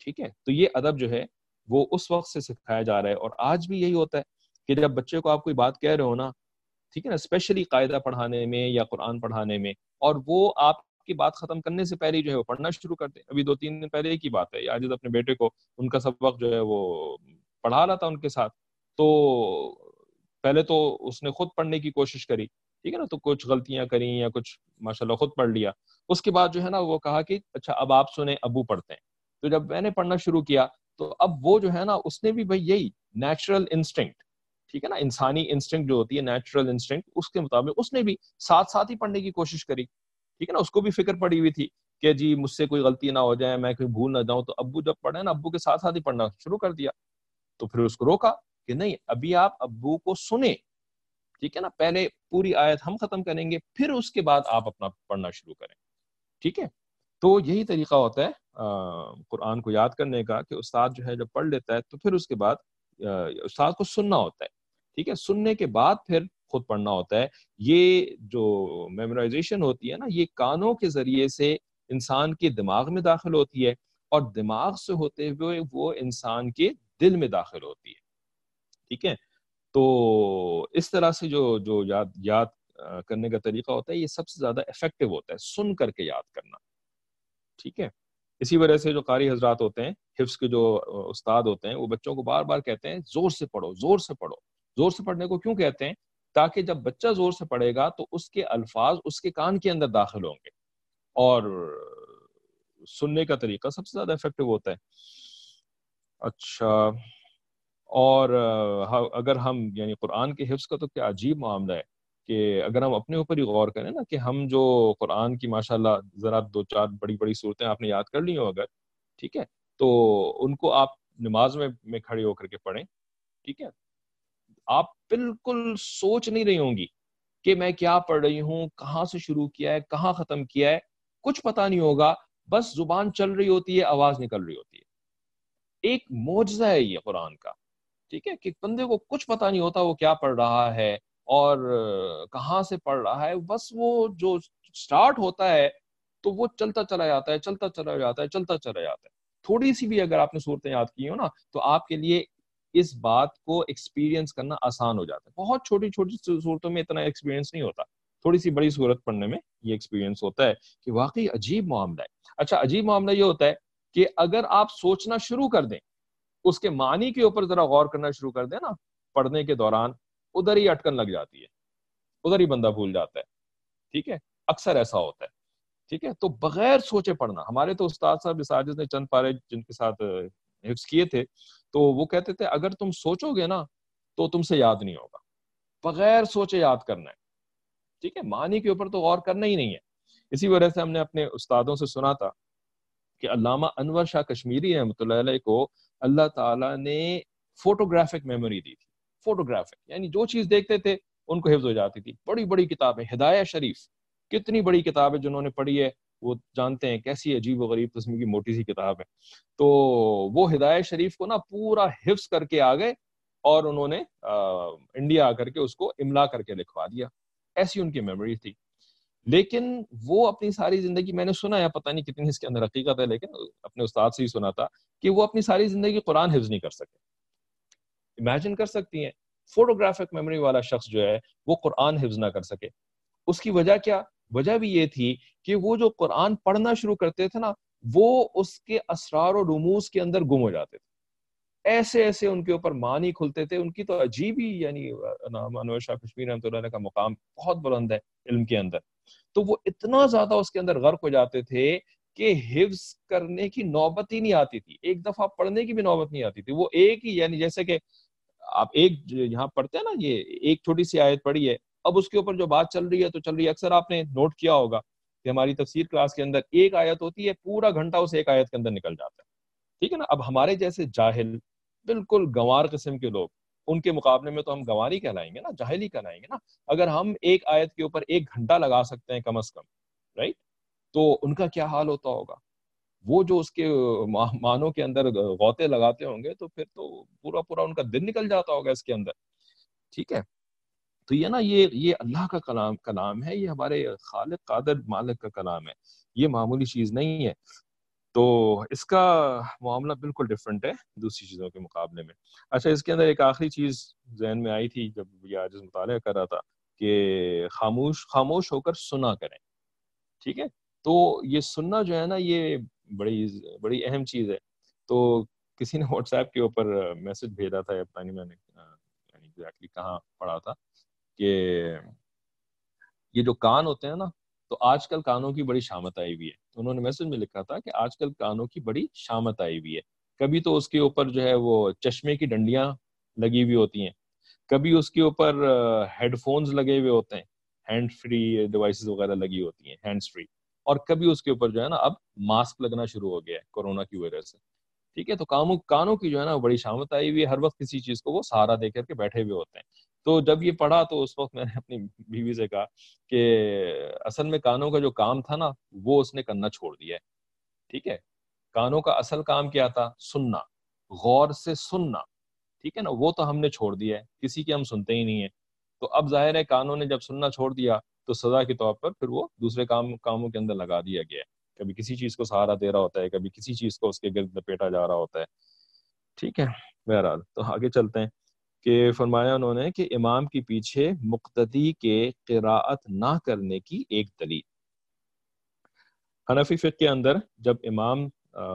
B: ٹھیک ہے. تو یہ ادب جو ہے وہ اس وقت سے سکھایا جا رہا ہے, اور آج بھی یہی ہوتا ہے کہ جب بچے کو آپ کوئی بات کہہ رہے ہو نا, ٹھیک ہے نا, اسپیشلی قاعدہ پڑھانے میں یا قرآن پڑھانے میں, اور وہ آپ کی بات ختم کرنے سے پہلے جو ہے وہ پڑھنا شروع کرتے ہیں. ابھی 2-3 دن پہلے کی بات ہے, آج اپنے بیٹے کو ان کا سبق جو ہے وہ پڑھا رہا تھا ان کے ساتھ, تو پہلے تو اس نے خود پڑھنے کی کوشش کری, ٹھیک ہے نا, تو کچھ غلطیاں کریں یا کچھ ماشاءاللہ خود پڑھ لیا. اس کے بعد جو ہے نا وہ کہا کہ اچھا اب آپ سنیں, ابو پڑھتے ہیں. تو جب میں نے پڑھنا شروع کیا تو اب وہ جو ہے نا اس نے بھی بھائی یہی نیچرل انسٹنکٹ, ٹھیک ہے نا, انسانی انسٹنکٹ جو ہوتی ہے نیچرل انسٹنکٹ, اس کے مطابق اس نے بھی ساتھ ساتھ ہی پڑھنے کی کوشش کری. ٹھیک ہے نا, اس کو بھی فکر پڑی ہوئی تھی کہ جی مجھ سے کوئی غلطی نہ ہو جائے, میں کوئی بھول نہ جاؤں. تو ابو جب پڑھے نا, ابو کے ساتھ ساتھ ہی پڑھنا شروع کر دیا. تو پھر اس کو روکا کہ نہیں, ابھی آپ ابو کو سنیں, ٹھیک ہے نا, پہلے پوری آیت ہم ختم کریں گے, پھر اس کے بعد آپ اپنا پڑھنا شروع کریں. ٹھیک ہے. تو یہی طریقہ ہوتا ہے قرآن کو یاد کرنے کا, کہ استاد جو ہے جب پڑھ لیتا ہے تو پھر اس کے بعد استاد کو سننا ہوتا ہے. ٹھیک ہے, سننے کے بعد پھر خود پڑھنا ہوتا ہے. یہ جو میمورائزیشن ہوتی ہے نا, یہ کانوں کے ذریعے سے انسان کے دماغ میں داخل ہوتی ہے, اور دماغ سے ہوتے ہوئے وہ انسان کے دل میں داخل ہوتی ہے. ٹھیک ہے. تو اس طرح سے جو یاد کرنے کا طریقہ ہوتا ہے, یہ سب سے زیادہ افیکٹو ہوتا ہے, سن کر کے یاد کرنا. ٹھیک ہے. اسی وجہ سے جو قاری حضرات ہوتے ہیں, حفظ کے جو استاد ہوتے ہیں, وہ بچوں کو بار بار کہتے ہیں زور سے پڑھو, زور سے پڑھو. زور سے پڑھنے کو کیوں کہتے ہیں؟ تاکہ جب بچہ زور سے پڑھے گا تو اس کے الفاظ اس کے کان کے اندر داخل ہوں گے, اور سننے کا طریقہ سب سے زیادہ افیکٹو ہوتا ہے. اچھا, اور اگر ہم یعنی قرآن کے حفظ کا تو کیا عجیب معاملہ ہے کہ اگر ہم اپنے اوپر ہی غور کریں نا, کہ ہم جو قرآن کی ماشاءاللہ ذرا 2-4 بڑی بڑی صورتیں آپ نے یاد کر لی ہو اگر, ٹھیک ہے, تو ان کو آپ نماز میں کھڑے ہو کر کے پڑھیں. ٹھیک ہے. آپ بالکل سوچ نہیں رہی ہوں گی کہ میں کیا پڑھ رہی ہوں, کہاں سے شروع کیا ہے, کہاں ختم کیا ہے, کچھ پتا نہیں ہوگا, بس زبان چل رہی ہوتی ہے, آواز نکل رہی ہوتی ہے. ایک معجزہ ہے یہ قرآن کا. ٹھیک ہے, کہ بندے کو کچھ پتا نہیں ہوتا وہ کیا پڑھ رہا ہے اور کہاں سے پڑھ رہا ہے, بس وہ جو سٹارٹ ہوتا ہے تو وہ چلتا چلا جاتا ہے, چلتا چلا جاتا ہے, چلتا چلا جاتا ہے. تھوڑی سی بھی اگر آپ نے صورتیں یاد کی ہو نا, تو آپ کے لیے اس بات کو ایکسپیرینس کرنا آسان ہو جاتا ہے. بہت چھوٹی چھوٹی صورتوں میں اتنا ایکسپیرینس نہیں ہوتا, تھوڑی سی بڑی صورت پڑھنے میں یہ ایکسپیرینس ہوتا ہے کہ واقعی عجیب معاملہ ہے. اچھا, عجیب معاملہ یہ ہوتا ہے کہ اگر آپ سوچنا شروع کر دیں, اس کے معنی کے اوپر ذرا غور کرنا شروع کر دیں نا پڑھنے کے دوران, ادھر ہی اٹکن لگ جاتی ہے, ادھر ہی بندہ بھول جاتا ہے. ٹھیک ہے, اکثر ایسا ہوتا ہے. ٹھیک ہے, تو بغیر سوچے پڑھنا. ہمارے تو استاد صاحب اساتذہ نے چند پارے جن کے ساتھ حفظ کیے تھے, تو وہ کہتے تھے اگر تم سوچو گے نا تو تم سے یاد نہیں ہوگا, بغیر سوچے یاد کرنا ہے. ٹھیک ہے, معنی کے اوپر تو غور کرنا ہی نہیں ہے. اسی وجہ سے ہم نے اپنے استادوں سے سنا تھا کہ علامہ انور شاہ کشمیری رحمۃ اللہ علیہ کو اللہ تعالیٰ نے فوٹوگرافک میموری دی تھی. فوٹوگرافک یعنی جو چیز دیکھتے تھے ان کو حفظ ہو جاتی تھی. بڑی بڑی کتابیں, ہدایہ شریف کتنی بڑی کتاب ہے, جنہوں نے پڑھی ہے وہ جانتے ہیں کیسی عجیب و غریب قسم کی موٹی سی کتاب ہے. تو وہ ہدایہ شریف کو نا پورا حفظ کر کے آ گئے, اور انہوں نے انڈیا آ کر کے اس کو املا کر کے لکھوا دیا. ایسی ان کی میموری تھی. لیکن وہ اپنی ساری زندگی, میں نے سنا ہے, پتہ نہیں کتنی اس کے اندر حقیقت ہے, لیکن اپنے استاد سے ہی سنا تھا کہ وہ اپنی ساری زندگی قرآن حفظ نہیں کر سکے. امیجن کر سکتی ہیں, فوٹوگرافک میموری والا شخص جو ہے وہ قرآن حفظ نہ کر سکے. اس کی وجہ کیا؟ وجہ بھی یہ تھی کہ وہ جو قرآن پڑھنا شروع کرتے تھے نا, وہ اس کے اسرار و رموز کے اندر گم ہو جاتے تھے. ایسے ایسے ان کے اوپر معنی کھلتے تھے. ان کی تو عجیب ہی, یعنی انور شاہ کشمیری رحمۃ اللہ علیہ کا مقام بہت بلند ہے علم کے اندر. تو وہ اتنا زیادہ اس کے اندر غرق ہو جاتے تھے کہ حفظ کرنے کی نوبت ہی نہیں آتی تھی, ایک دفعہ پڑھنے کی بھی نوبت نہیں آتی تھی. وہ ایک ہی, یعنی جیسے کہ آپ ایک یہاں پڑھتے ہیں نا, یہ ایک چھوٹی سی آیت پڑھی ہے, اب اس کے اوپر جو بات چل رہی ہے تو چل رہی ہے. اکثر آپ نے نوٹ کیا ہوگا کہ ہماری تفسیر کلاس کے اندر ایک آیت ہوتی ہے, پورا گھنٹہ اس ایک آیت کے اندر نکل جاتا ہے. ٹھیک ہے نا. اب ہمارے جیسے جاہل, بالکل گنوار قسم کے لوگ, ان کے مقابلے میں تو ہم گنوار ہی کہلائیں گے نا, جاہل ہی کہلائیں گے نا. اگر ہم ایک آیت کے اوپر ایک گھنٹہ لگا سکتے ہیں کم از کم, رائٹ, تو ان کا کیا حال ہوتا ہوگا. وہ جو اس کے معنوں کے اندر غوطے لگاتے ہوں گے تو پھر تو پورا پورا ان کا دن نکل جاتا ہوگا اس کے اندر. ٹھیک ہے. تو یہ نا یہ اللہ کا کلام ہے, یہ ہمارے خالق قادر مالک کا کلام ہے, یہ معمولی چیز نہیں ہے. تو اس کا معاملہ بالکل ڈفرینٹ ہے دوسری چیزوں کے مقابلے میں. اچھا اس کے اندر ایک آخری چیز ذہن میں آئی تھی جب یہ آج مطالعہ کر رہا تھا کہ خاموش ہو کر سنا کریں. ٹھیک ہے, تو یہ سننا جو ہے نا یہ بڑی اہم چیز ہے. تو کسی نے واٹس ایپ کے اوپر میسج بھیجا تھا, یا پتہ نہیں میں نے ایگزیکٹلی کہاں پڑھا تھا, کہ یہ جو کان ہوتے ہیں نا, تو آج کل کانوں کی بڑی شامت آئی ہوئی ہے. انہوں نے میسج میں لکھا تھا کہ آج کل کانوں کی بڑی شامت آئی ہوئی ہے. کبھی تو اس کے اوپر جو ہے وہ چشمے کی ڈنڈیاں لگی ہوئی ہوتی ہیں, کبھی اس کے اوپر ہیڈ فونز لگے ہوئے ہوتے ہیں, ہینڈ فری ڈیوائسز وغیرہ لگی ہوتی ہیں, ہینڈز فری, اور کبھی اس کے اوپر جو ہے نا اب ماسک لگنا شروع ہو گیا ہے کورونا کی وجہ سے. ٹھیک ہے, تو کانوں کی جو ہے نا بڑی شامت آئی ہوئی ہے, ہر وقت کسی چیز کو وہ سہارا دے کر کے بیٹھے ہوئے ہوتے ہیں. تو جب یہ پڑھا تو اس وقت میں نے اپنی بیوی سے کہا کہ اصل میں کانوں کا جو کام تھا نا وہ اس نے کرنا چھوڑ دیا ہے. ٹھیک ہے, کانوں کا اصل کام کیا تھا؟ سننا, غور سے سننا. ٹھیک ہے نا, وہ تو ہم نے چھوڑ دیا ہے, کسی کی ہم سنتے ہی نہیں ہیں. تو اب ظاہر ہے کانوں نے جب سننا چھوڑ دیا تو سزا کے طور پر پھر وہ دوسرے کاموں کے اندر لگا دیا گیا ہے. کبھی کسی چیز کو سہارا دے رہا ہوتا ہے, کبھی کسی چیز کو اس کے گرد لپیٹا جا رہا ہوتا ہے. ٹھیک ہے, بہرحال تو آگے چلتے ہیں کہ فرمایا انہوں نے کہ امام کے پیچھے مقتدی کے قراءت نہ کرنے کی ایک دلیل. حنفی فقہ کے اندر جب امام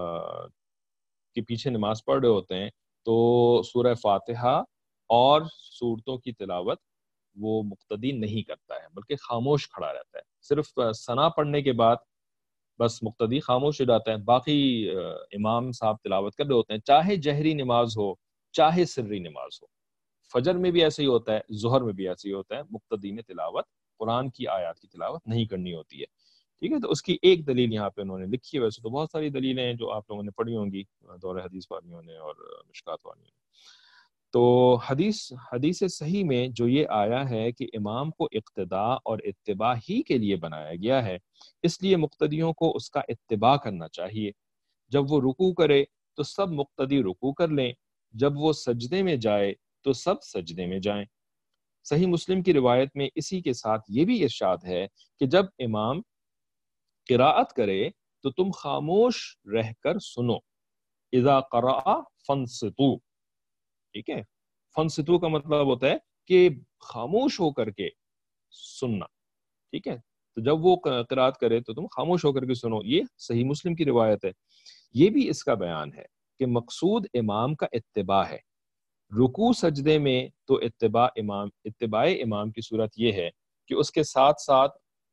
B: کے پیچھے نماز پڑھ رہے ہوتے ہیں تو سورہ فاتحہ اور سورتوں کی تلاوت وہ مقتدی نہیں کرتا ہے, بلکہ خاموش کھڑا رہتا ہے. صرف ثنا پڑھنے کے بعد بس مقتدی خاموش ہو جاتا ہے, باقی امام صاحب تلاوت کر رہے ہوتے ہیں, چاہے جہری نماز ہو چاہے سری نماز ہو. فجر میں بھی ایسے ہی ہوتا ہے, ظہر میں بھی ایسے ہی ہوتا ہے, مقتدی نے تلاوت قرآن کی آیات کی تلاوت نہیں کرنی ہوتی ہے. ٹھیک ہے, تو اس کی ایک دلیل یہاں پہ انہوں نے لکھی ہے. ویسے تو بہت ساری دلیلیں ہیں جو آپ لوگوں نے پڑھی ہوں گی دور حدیث والیوں نے اور مشکات والیوں نے. تو حدیث صحیح میں جو یہ آیا ہے کہ امام کو اقتداء اور اتباع ہی کے لیے بنایا گیا ہے, اس لیے مقتدیوں کو اس کا اتباع کرنا چاہیے. جب وہ رکوع کرے تو سب مقتدی رکوع کر لیں, جب وہ سجدے میں جائے تو سب سجدے میں جائیں. صحیح مسلم کی روایت میں اسی کے ساتھ یہ بھی ارشاد ہے کہ جب امام قراءت کرے تو تم خاموش رہ کر سنو. اذا قرأ فانصتو. ٹھیک ہے, فانصتو کا مطلب ہوتا ہے کہ خاموش ہو کر کے سننا. ٹھیک ہے, تو جب وہ قراءت کرے تو تم خاموش ہو کر کے سنو. یہ صحیح مسلم کی روایت ہے. یہ بھی اس کا بیان ہے کہ مقصود امام کا اتباع ہے. رکوع سجدے میں تو اتباع امام کی صورت یہ ہے کہ اس کے ساتھ ساتھ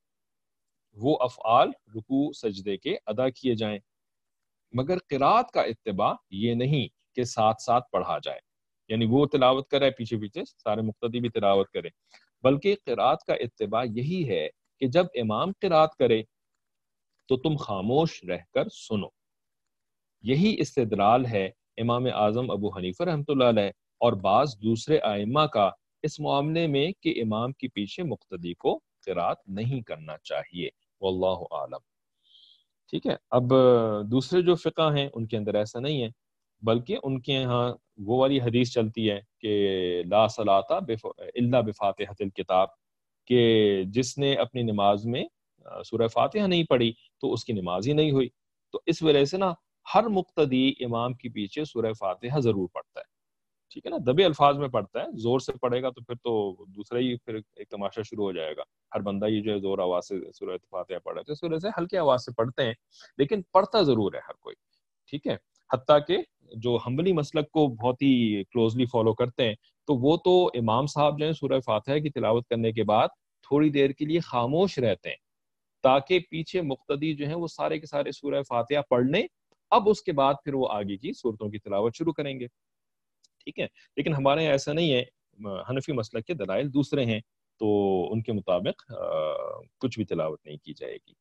B: وہ افعال رکوع سجدے کے ادا کیے جائیں, مگر قرات کا اتباع یہ نہیں کہ ساتھ ساتھ پڑھا جائے, یعنی وہ تلاوت کرے پیچھے پیچھے سارے مقتدی بھی تلاوت کرے, بلکہ قرات کا اتباع یہی ہے کہ جب امام قرات کرے تو تم خاموش رہ کر سنو. یہی استدلال ہے امام اعظم ابو حنیفہ رحمۃ اللہ علیہ اور بعض دوسرے ائمہ کا اس معاملے میں کہ امام کے پیچھے مقتدی کو قرات نہیں کرنا چاہیے. واللہ عالم. ٹھیک ہے, اب دوسرے جو فقہ ہیں ان کے اندر ایسا نہیں ہے, بلکہ ان کے ہاں وہ والی حدیث چلتی ہے کہ لا صلاۃ الا بفاتحۃ الکتاب, کہ جس نے اپنی نماز میں سورہ فاتحہ نہیں پڑھی تو اس کی نماز ہی نہیں ہوئی. تو اس وجہ سے نا ہر مقتدی امام کے پیچھے سورہ فاتحہ ضرور پڑھتا ہے. ٹھیک ہے نا, دبے الفاظ میں پڑھتا ہے, زور سے پڑھے گا تو پھر تو دوسرا ہی پھر ایک تماشا شروع ہو جائے گا. ہر بندہ یہ جو ہے زور آواز سے سورہ فاتحہ پڑھ رہا ہے, تو اس وجہ سے ہلکی آواز سے پڑھتے ہیں, لیکن پڑھتا ضرور ہے ہر کوئی. ٹھیک ہے, حتیٰ کہ جو حنبلی مسلک کو بہت ہی کلوزلی فالو کرتے ہیں تو وہ تو امام صاحب جو ہیں سورہ فاتحہ کی تلاوت کرنے کے بعد تھوڑی دیر کے لیے خاموش رہتے ہیں تاکہ پیچھے مقتدی جو ہیں وہ سارے کے سارے سورہ فاتحہ پڑھ لیں, اب اس کے بعد پھر وہ آگے کی سورتوں کی تلاوت شروع کریں گے. ٹھیک ہے, لیکن ہمارے یہاں ایسا نہیں ہے, حنفی مسلک کے دلائل دوسرے ہیں, تو ان کے مطابق کچھ بھی تلاوت نہیں کی جائے گی.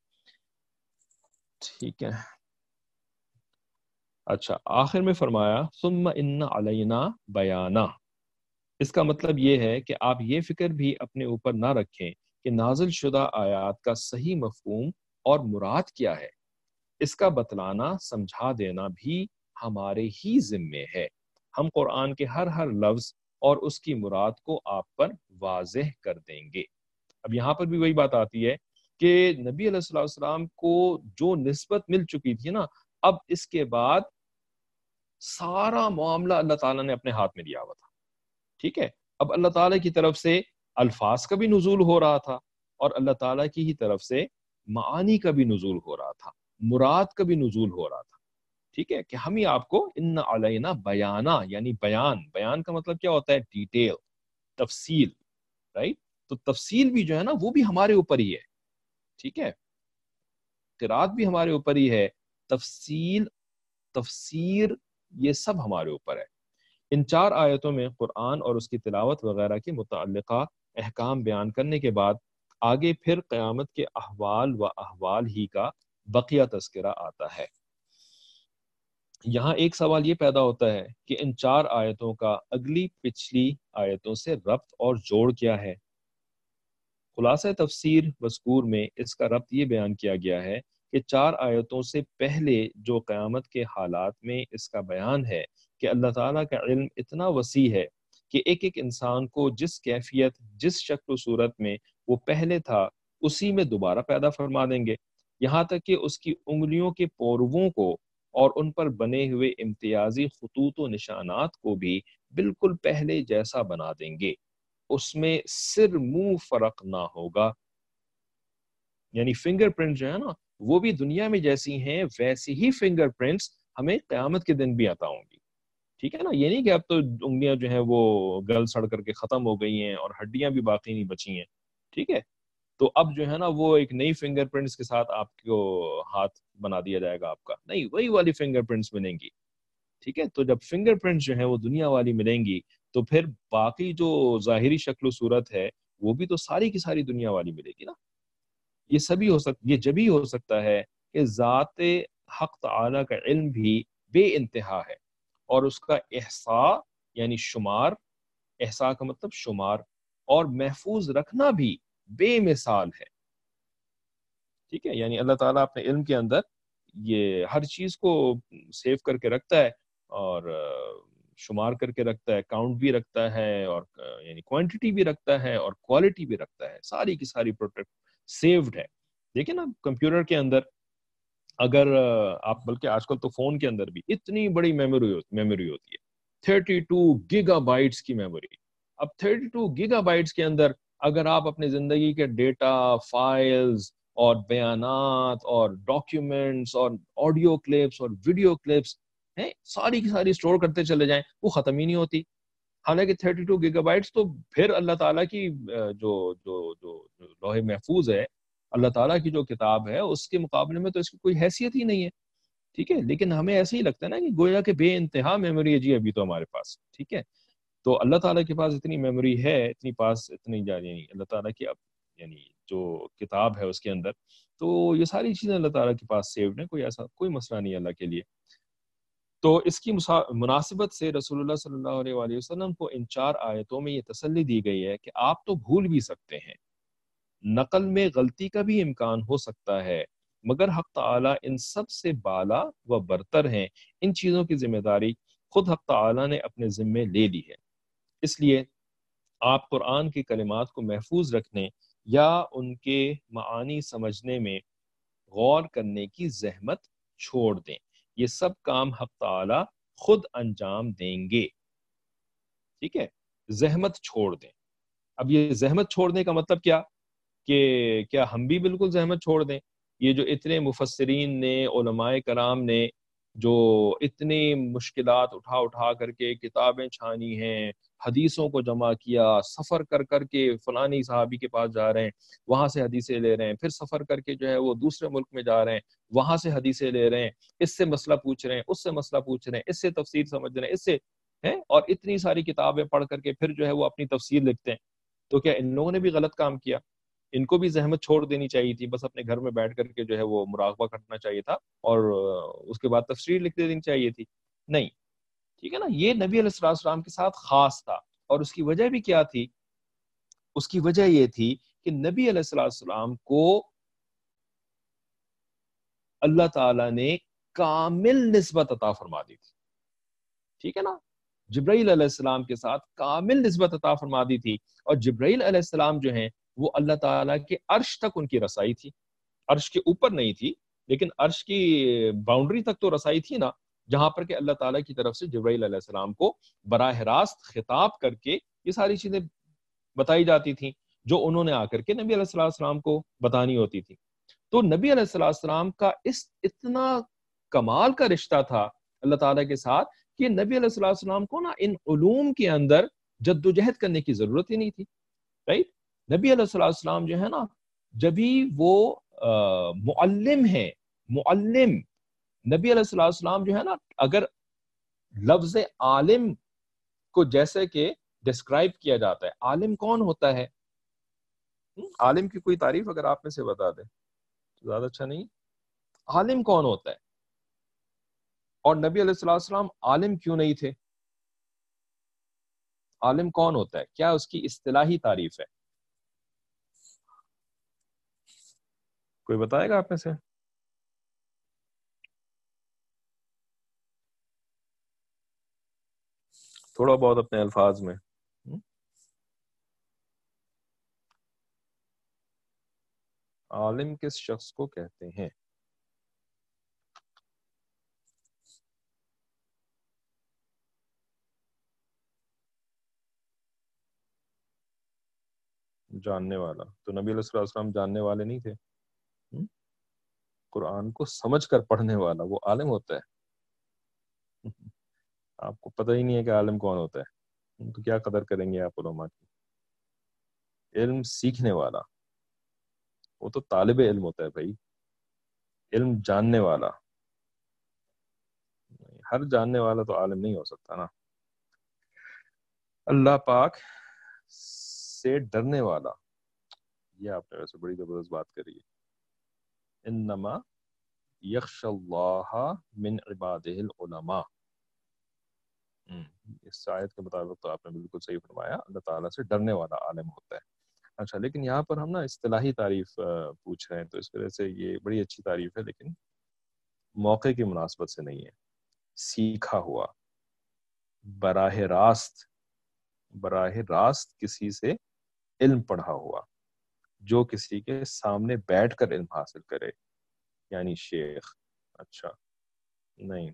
B: ٹھیک ہے, اچھا آخر میں فرمایا ثم ان علینا بیانا. اس کا مطلب یہ ہے کہ آپ یہ فکر بھی اپنے اوپر نہ رکھیں کہ نازل شدہ آیات کا صحیح مفہوم اور مراد کیا ہے, اس کا بتلانا سمجھا دینا بھی ہمارے ہی ذمے ہے. ہم قرآن کے ہر لفظ اور اس کی مراد کو آپ پر واضح کر دیں گے. اب یہاں پر بھی وہی بات آتی ہے کہ نبی علیہ السلام کو جو نسبت مل چکی تھی نا اب اس کے بعد سارا معاملہ اللہ تعالیٰ نے اپنے ہاتھ میں دیا ہوا تھا. ٹھیک ہے, اب اللہ تعالیٰ کی طرف سے الفاظ کا بھی نزول ہو رہا تھا اور اللہ تعالیٰ کی ہی طرف سے معانی کا بھی نزول ہو رہا تھا, مراد کا بھی نزول ہو رہا تھا. ٹھیک ہے, کہ ہم ہی آپ کو ان علینا بیانا, یعنی بیان کا مطلب کیا ہوتا ہے؟ ڈیٹیل, تفصیل, رائٹ. تو تفصیل بھی جو ہے نا وہ بھی ہمارے اوپر ہی ہے. ٹھیک ہے, قرات بھی ہمارے اوپر ہی ہے, تفصیل, تفسیر, یہ سب ہمارے اوپر ہے. ان 4 آیتوں میں قرآن اور اس کی تلاوت وغیرہ کے متعلقہ احکام بیان کرنے کے بعد آگے پھر قیامت کے احوال و احوال ہی کا بقیہ تذکرہ آتا ہے. یہاں ایک سوال یہ پیدا ہوتا ہے کہ ان 4 آیتوں کا اگلی پچھلی آیتوں سے ربط اور جوڑ کیا ہے؟ خلاصہ تفسیر مذکور میں اس کا ربط یہ بیان کیا گیا ہے کہ 4 آیتوں سے پہلے جو قیامت کے حالات میں اس کا بیان ہے کہ اللہ تعالیٰ کا علم اتنا وسیع ہے کہ ایک ایک انسان کو جس کیفیت, جس شکل و صورت میں وہ پہلے تھا اسی میں دوبارہ پیدا فرما دیں گے, یہاں تک کہ اس کی انگلیوں کے پورووں کو اور ان پر بنے ہوئے امتیازی خطوط و نشانات کو بھی بالکل پہلے جیسا بنا دیں گے, اس میں سر منہ فرق نہ ہوگا. یعنی فنگر پرنٹ جو ہے نا وہ بھی دنیا میں جیسی ہیں ویسی ہی فنگر پرنٹس ہمیں قیامت کے دن بھی عطا ہوں گی. ٹھیک ہے نا, یہ نہیں کہ اب تو انگلیاں جو ہیں وہ گل سڑ کر کے ختم ہو گئی ہیں اور ہڈیاں بھی باقی نہیں بچی ہیں. ٹھیک ہے, تو اب جو ہے نا وہ ایک نئی فنگر پرنٹس کے ساتھ آپ کو ہاتھ بنا دیا جائے گا آپ کا, نہیں, وہی والی فنگر پرنٹس ملیں گی. ٹھیک ہے, تو جب فنگر پرنٹس جو ہیں وہ دنیا والی ملیں گی تو پھر باقی جو ظاہری شکل و صورت ہے وہ بھی تو ساری کی ساری دنیا والی ملے گی نا. یہ جبھی ہو سکتا ہے کہ ذات حق تعالی کا علم بھی بے انتہا ہے اور اس کا احصاء یعنی شمار, احصاء کا مطلب شمار, اور محفوظ رکھنا بھی بے مثال ہے. ٹھیک ہے, یعنی اللہ تعالیٰ اپنے علم کے اندر یہ ہر چیز کو سیو کر کے رکھتا ہے اور شمار کر کے رکھتا ہے, کاؤنٹ بھی رکھتا ہے اور یعنی کوانٹٹی بھی رکھتا ہے اور کوالٹی بھی رکھتا ہے, ساری کی ساری پروٹیکٹ سیوڈ ہے. دیکھیں نا کمپیوٹر کے اندر اگر آپ, بلکہ آج کل تو فون کے اندر بھی اتنی بڑی میموری ہوتی ہے, 32 گیگا بائٹس کی میموری. اب 32 گیگا بائٹس کے اندر اگر آپ اپنے زندگی کے ڈیٹا, فائلز اور بیانات اور ڈاکیومنٹس اور آڈیو کلپس اور ویڈیو کلپس ہیں ساری کی ساری اسٹور کرتے چلے جائیں, وہ ختم ہی نہیں ہوتی. حالانکہ 32 گیگا بائٹس تو پھر اللہ تعالیٰ کی جو لوح محفوظ ہے, اللہ تعالیٰ کی جو کتاب ہے اس کے مقابلے میں تو اس کی کوئی حیثیت ہی نہیں ہے. ٹھیک ہے, لیکن ہمیں ایسے ہی لگتا ہے نا کہ گویا کہ بے انتہا میموری ہے جی ابھی تو ہمارے پاس. ٹھیک ہے, تو اللہ تعالیٰ کے پاس اتنی میموری ہے, اتنی یعنی اللہ تعالیٰ کی اب یعنی جو کتاب ہے اس کے اندر, تو یہ ساری چیزیں اللہ تعالیٰ کے پاس سیوڈ ہیں, کوئی مسئلہ نہیں ہے اللہ کے لیے. تو اس کی مناسبت سے رسول اللہ صلی اللہ علیہ وآلہ وسلم کو ان 4 آیتوں میں یہ تسلی دی گئی ہے کہ آپ تو بھول بھی سکتے ہیں, نقل میں غلطی کا بھی امکان ہو سکتا ہے, مگر حق تعالیٰ ان سب سے بالا و برتر ہیں, ان چیزوں کی ذمہ داری خود حق تعالیٰ نے اپنے ذمے لے لی ہے. اس لیے آپ قرآن کی کلمات کو محفوظ رکھنے یا ان کے معانی سمجھنے میں غور کرنے کی زحمت چھوڑ دیں, یہ سب کام حق تعالیٰ خود انجام دیں گے. ٹھیک ہے, زحمت چھوڑ دیں. اب یہ زحمت چھوڑنے کا مطلب کیا ہم بھی بالکل زحمت چھوڑ دیں؟ یہ جو اتنے مفسرین نے, علماء کرام نے جو اتنی مشکلات اٹھا کر کے کتابیں چھانی ہیں, حدیثوں کو جمع کیا, سفر کر کے فلانی صحابی کے پاس جا رہے ہیں, وہاں سے حدیثیں لے رہے ہیں, پھر سفر کر کے جو ہے وہ دوسرے ملک میں جا رہے ہیں, وہاں سے حدیثیں لے رہے ہیں, اس سے مسئلہ پوچھ رہے ہیں, اس سے مسئلہ پوچھ رہے ہیں, اس سے تفسیر سمجھ رہے ہیں, اس سے ہیں, اور اتنی ساری کتابیں پڑھ کر کے پھر جو ہے وہ اپنی تفسیر لکھتے ہیں. تو کیا ان لوگوں نے بھی غلط کام کیا؟ ان کو بھی زحمت چھوڑ دینی چاہیے تھی, بس اپنے گھر میں بیٹھ کر کے جو ہے وہ مراقبہ کرنا چاہیے تھا اور اس کے بعد تفسیر لکھ دینی چاہیے تھی. نہیں, ٹھیک ہے نا, یہ نبی علیہ السلام کے ساتھ خاص تھا. اور اس کی وجہ بھی کیا تھی؟ اس کی وجہ یہ تھی کہ نبی علیہ السلام کو اللہ تعالیٰ نے کامل نسبت عطا فرما دی تھی. ٹھیک ہے نا, جبرائیل علیہ السلام کے ساتھ کامل نسبت عطا فرما دی تھی, اور جبرائیل علیہ السلام جو ہیں وہ اللہ تعالیٰ کے عرش تک ان کی رسائی تھی, عرش کے اوپر نہیں تھی, لیکن عرش کی باؤنڈری تک تو رسائی تھی نا، جہاں پر کہ اللہ تعالیٰ کی طرف سے جبرائیل علیہ السلام کو براہ راست خطاب کر کے یہ ساری چیزیں بتائی جاتی تھیں جو انہوں نے آ کر کے نبی علیہ السلام کو بتانی ہوتی تھی. تو نبی علیہ السلام کا اس اتنا کمال کا رشتہ تھا اللہ تعالیٰ کے ساتھ کہ نبی علیہ السلام کو نا ان علوم کے اندر جد و جہد کرنے کی ضرورت ہی نہیں تھی. رائٹ؟ نبی علیہ السلام جو ہے نا، جبھی وہ معلم ہیں، معلم نبی علیہ السلام جو ہے نا، اگر لفظ عالم کو جیسے کہ ڈسکرائب کیا جاتا ہے، عالم کون ہوتا ہے؟ عالم کی کوئی تعریف اگر آپ میں سے بتا دیں تو زیادہ اچھا نہیں؟ عالم کون ہوتا ہے؟ اور نبی علیہ السلام عالم کیوں نہیں تھے؟ عالم کون ہوتا ہے؟ کیا اس کی اصطلاحی تعریف ہے؟ کوئی بتائے گا آپ میں سے؟ تھوڑا بہت اپنے الفاظ میں. عالم کس شخص کو کہتے ہیں؟ جاننے والا. تو نبی علیہ السلام جاننے والے نہیں تھے؟ قرآن کو سمجھ کر پڑھنے والا وہ عالم ہوتا ہے. آپ کو پتہ ہی نہیں ہے کہ عالم کون ہوتا ہے، تو کیا قدر کریں گے آپ علماء کی؟ علم سیکھنے والا وہ تو طالب علم ہوتا ہے بھائی. علم جاننے والا، ہر جاننے والا تو عالم نہیں ہو سکتا نا. اللہ پاک سے ڈرنے والا، یہ آپ نے ویسے بڑی زبردست بات کری ہے. انما یخشى اللہ من عبادہ العلماء. اس آیت کے مطابق تو آپ نے بالکل صحیح فرمایا، اللہ تعالیٰ سے ڈرنے والا عالم ہوتا ہے. اچھا، لیکن یہاں پر ہم نا اصطلاحی تعریف پوچھ رہے ہیں، تو اس وجہ سے یہ بڑی اچھی تعریف ہے لیکن موقع کی مناسبت سے نہیں ہے. سیکھا ہوا، براہ راست کسی سے علم پڑھا ہوا، جو کسی کے سامنے بیٹھ کر علم حاصل کرے، یعنی شیخ. اچھا نہیں.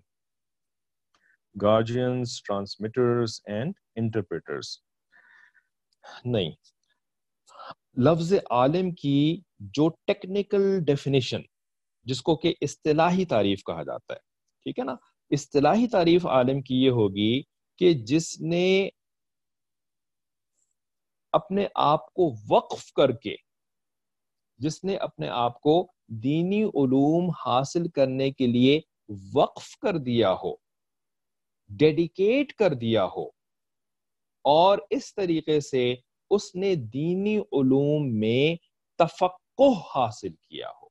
B: گارجینز، ٹرانسمیٹرز اینڈ انٹرپریٹرز نہیں. لفظ عالم کی جو ٹیکنیکل ڈیفینیشن، جس کو کہ اصطلاحی تعریف کہا جاتا ہے، ٹھیک ہے نا، اصطلاحی تعریف عالم کی یہ ہوگی کہ جس نے اپنے آپ کو وقف کر کے، جس نے اپنے آپ کو دینی علوم حاصل کرنے کے لیے وقف کر دیا ہو، ڈیڈیکیٹ کر دیا ہو، اور اس طریقے سے اس نے دینی علوم میں تفقہ حاصل کیا ہو.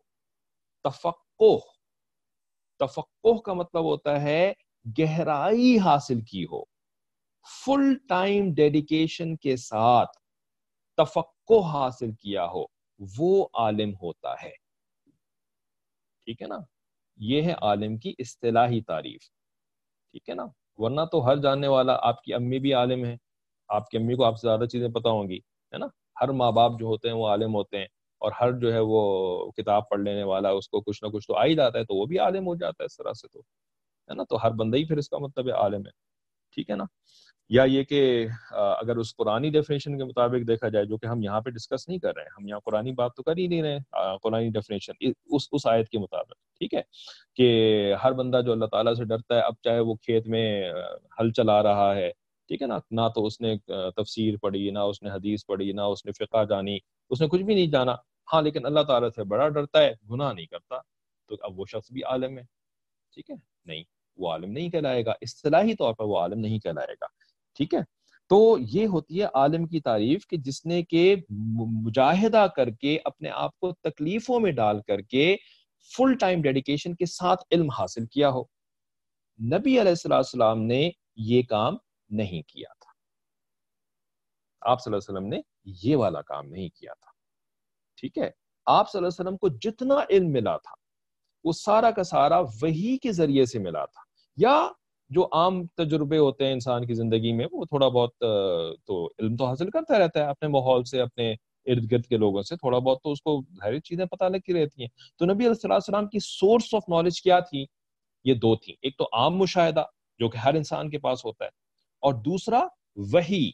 B: تفقہ کا مطلب ہوتا ہے گہرائی حاصل کی ہو. فل ٹائم ڈیڈیکیشن کے ساتھ تفقہ حاصل کیا ہو، وہ عالم ہوتا ہے. ٹھیک ہے نا، یہ ہے عالم کی اصطلاحی تعریف. ٹھیک ہے نا، ورنہ تو ہر جاننے والا، آپ کی امی بھی عالم ہے، آپ کی امی کو آپ سے زیادہ چیزیں پتہ ہوں گی، ہے نا. ہر ماں باپ جو ہوتے ہیں وہ عالم ہوتے ہیں، اور ہر جو ہے وہ کتاب پڑھ لینے والا، اس کو کچھ نہ کچھ تو آ ہی جاتا ہے، تو وہ بھی عالم ہو جاتا ہے اس طرح سے. تو ہے نا، تو ہر بندہ ہی پھر اس کا مطلب ہے عالم ہے. ٹھیک ہے نا. یا یہ کہ اگر اس قرآنی ڈیفینیشن کے مطابق دیکھا جائے، جو کہ ہم یہاں پہ ڈسکس نہیں کر رہے ہیں، ہم یہاں قرآنی بات تو کر ہی نہیں رہے، قرآنی ڈیفینیشن اس آیت کے مطابق، ٹھیک ہے، کہ ہر بندہ جو اللہ تعالیٰ سے ڈرتا ہے، اب چاہے وہ کھیت میں ہل چلا رہا ہے، ٹھیک ہے نا، نہ تو اس نے تفسیر پڑھی، نہ اس نے حدیث پڑھی، نہ اس نے فقہ جانی، اس نے کچھ بھی نہیں جانا، ہاں لیکن اللہ تعالیٰ سے بڑا ڈرتا ہے، گناہ نہیں کرتا، تو اب وہ شخص بھی عالم ہے. ٹھیک ہے، نہیں، وہ عالم نہیں کہلائے گا، اصطلاحی طور پر وہ عالم نہیں کہلائے گا. ٹھیک ہے. تو یہ ہوتی ہے عالم کی تعریف، کہ جس نے کہ مجاہدہ کر کے، اپنے آپ کو تکلیفوں میں ڈال کر کے، فل ٹائم ڈیڈیکیشن کے ساتھ علم حاصل کیا ہو. نبی علیہ السلام نے یہ کام نہیں کیا تھا. آپ صلی اللہ علیہ وسلم نے یہ والا کام نہیں کیا تھا. ٹھیک ہے. آپ صلی اللہ علیہ وسلم کو جتنا علم ملا تھا، وہ سارا کا سارا وحی کے ذریعے سے ملا تھا، یا جو عام تجربے ہوتے ہیں انسان کی زندگی میں، وہ تھوڑا بہت تو علم تو حاصل کرتا رہتا ہے اپنے ماحول سے، اپنے ارد گرد کے لوگوں سے تھوڑا بہت تو اس کو ظاہر چیزیں پتہ لگتی رہتی ہیں. تو نبی علیہ السلام کی سورس آف نالج کیا تھی؟ یہ دو تھی. ایک تو عام مشاہدہ جو کہ ہر انسان کے پاس ہوتا ہے, اور دوسرا وحی.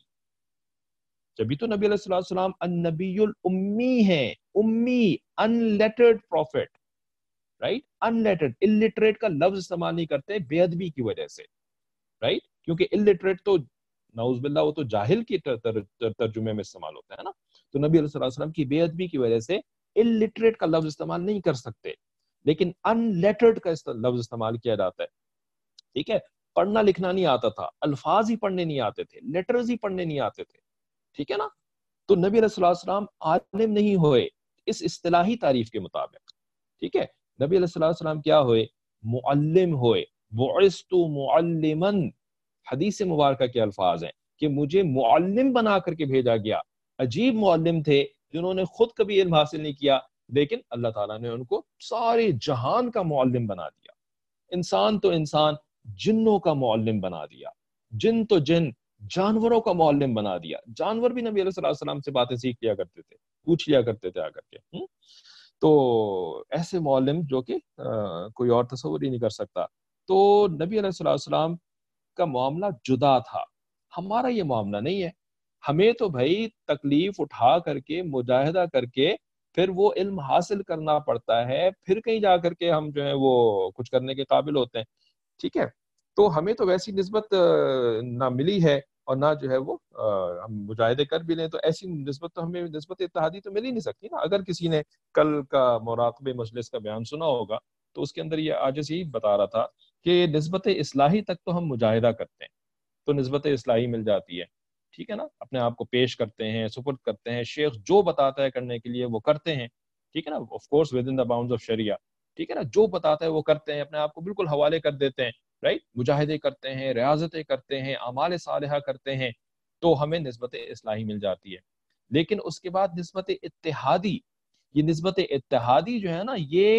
B: جبھی تو نبی علیہ السلام النبی الامی ہے, امی, unlettered prophet, right. Unlettered, illiterate کا لفظ استعمال نہیں کرتے بے ادبی کی وجہ سے, رائٹ, کیونکہ الٹریٹ تو نعوذ باللہ وہ تو جاہل کی ترجمے میں استعمال ہوتا ہے نا. تو نبی علیہ السلام کی بے ادبی کی وجہ سے الٹریٹ کا لفظ استعمال نہیں کر سکتے, لیکن ان لیٹرڈ کا لفظ استعمال کیا جاتا ہے. ٹھیک ہے, پڑھنا لکھنا نہیں آتا تھا, الفاظ ہی پڑھنے نہیں آتے تھے, لیٹرز ہی پڑھنے نہیں آتے تھے. ٹھیک ہے نا. تو نبی علیہ السلام عالم نہیں ہوئے اس اصطلاحی تعریف کے مطابق. ٹھیک ہے, نبی علیہ السلام کیا ہوئے؟ معلم ہوئے. بعثت معلما, حدیث مبارکہ کے الفاظ ہیں کہ مجھے معلم بنا کر کے بھیجا گیا. عجیب معلم تھے جنہوں نے خود کبھی علم حاصل نہیں کیا, لیکن اللہ تعالیٰ نے ان کو سارے جہان کا معلم بنا دیا. انسان تو انسان, جنوں کا معلم بنا دیا. جن تو جن, جانوروں کا معلم بنا دیا. جانور بھی نبی علیہ السلام سے باتیں سیکھ لیا کرتے تھے, پوچھ لیا کرتے تھے آ کر کے. تو ایسے معلم جو کہ کوئی اور تصور ہی نہیں کر سکتا. تو نبی علیہ السلام کا معاملہ جدا تھا, ہمارا یہ معاملہ نہیں ہے. ہمیں تو بھائی تکلیف اٹھا کر کے, مجاہدہ کر کے پھر وہ علم حاصل کرنا پڑتا ہے, پھر کہیں جا کر کے ہم جو ہے وہ کچھ کرنے کے قابل ہوتے ہیں. ٹھیک ہے, تو ہمیں تو ویسی نسبت نہ ملی ہے, اور نہ جو ہے وہ ہم مجاہدے کر بھی لیں تو ایسی نسبت تو ہمیں, نسبت اتحادی تو مل ہی نہیں سکتی نا. اگر کسی نے کل کا مراقبہ مجلس کا بیان سنا ہوگا تو اس کے اندر یہ عاجز ہی بتا رہا تھا کہ نسبت اصلاحی تک تو ہم مجاہدہ کرتے ہیں تو نسبت اصلاحی مل جاتی ہے. ٹھیک ہے نا, اپنے آپ کو پیش کرتے ہیں, سپرد کرتے ہیں, شیخ جو بتاتا ہے کرنے کے لیے وہ کرتے ہیں. ٹھیک ہے نا, of course within the bounds of Sharia. ٹھیک ہے نا, جو بتاتا ہے وہ کرتے ہیں, اپنے آپ کو بالکل حوالے کر دیتے ہیں, رائٹ. مجاہدے کرتے ہیں, ریاضتیں کرتے ہیں, اعمال صالحہ کرتے ہیں, تو ہمیں نسبت اصلاحی مل جاتی ہے. لیکن اس کے بعد نسبت اتحادی, یہ نسبت اتحادی جو ہے نا,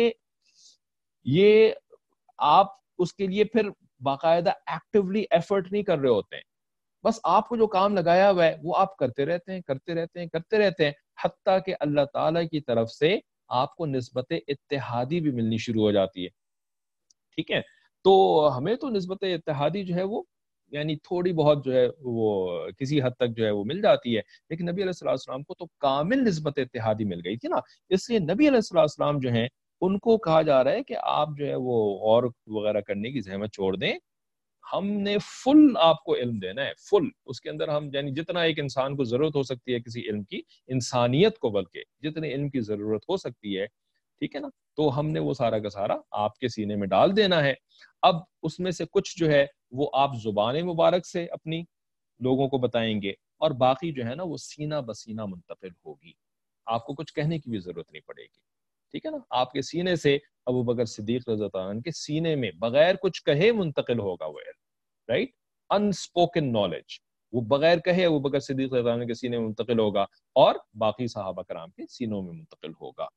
B: یہ آپ اس کے لیے پھر باقاعدہ ایکٹیولی ایفرٹ نہیں کر رہے ہوتے ہیں. بس آپ کو جو کام لگایا ہوا ہے وہ آپ کرتے رہتے ہیں, کرتے رہتے ہیں, کرتے رہتے ہیں, حتیٰ کہ اللہ تعالیٰ کی طرف سے آپ کو نسبت اتحادی بھی ملنی شروع ہو جاتی ہے. ٹھیک ہے, تو ہمیں تو نسبت اتحادی جو ہے وہ یعنی تھوڑی بہت جو ہے وہ کسی حد تک جو ہے وہ مل جاتی ہے, لیکن نبی علیہ السلام کو تو کامل نسبت اتحادی مل گئی تھی نا. اس لیے نبی علیہ السلام جو ہیں ان کو کہا جا رہا ہے کہ آپ جو ہے وہ اور وغیرہ کرنے کی زحمت چھوڑ دیں, ہم نے فل آپ کو علم دینا ہے, فل. اس کے اندر ہم یعنی جتنا ایک انسان کو ضرورت ہو سکتی ہے کسی علم کی, انسانیت کو بلکہ جتنے علم کی ضرورت ہو سکتی ہے, ٹھیک ہے نا, تو ہم نے وہ سارا کا سارا آپ کے سینے میں ڈال دینا ہے. اب اس میں سے کچھ جو ہے وہ آپ زبان مبارک سے اپنی لوگوں کو بتائیں گے, اور باقی جو ہے نا وہ سینہ بسینہ منتقل ہوگی, آپ کو کچھ کہنے کی بھی ضرورت نہیں پڑے گی. ٹھیک ہے نا, آپ کے سینے سے ابو بکر صدیق رضی اللہ عنہ کے سینے میں بغیر کچھ کہے منتقل ہوگا وہ علم, رائٹ. انسپوکن نالج وہ بغیر کہے ابو بکر صدیق رضی اللہ عنہ کے سینے میں منتقل ہوگا, اور باقی صحابہ کرام کے سینوں میں منتقل ہوگا.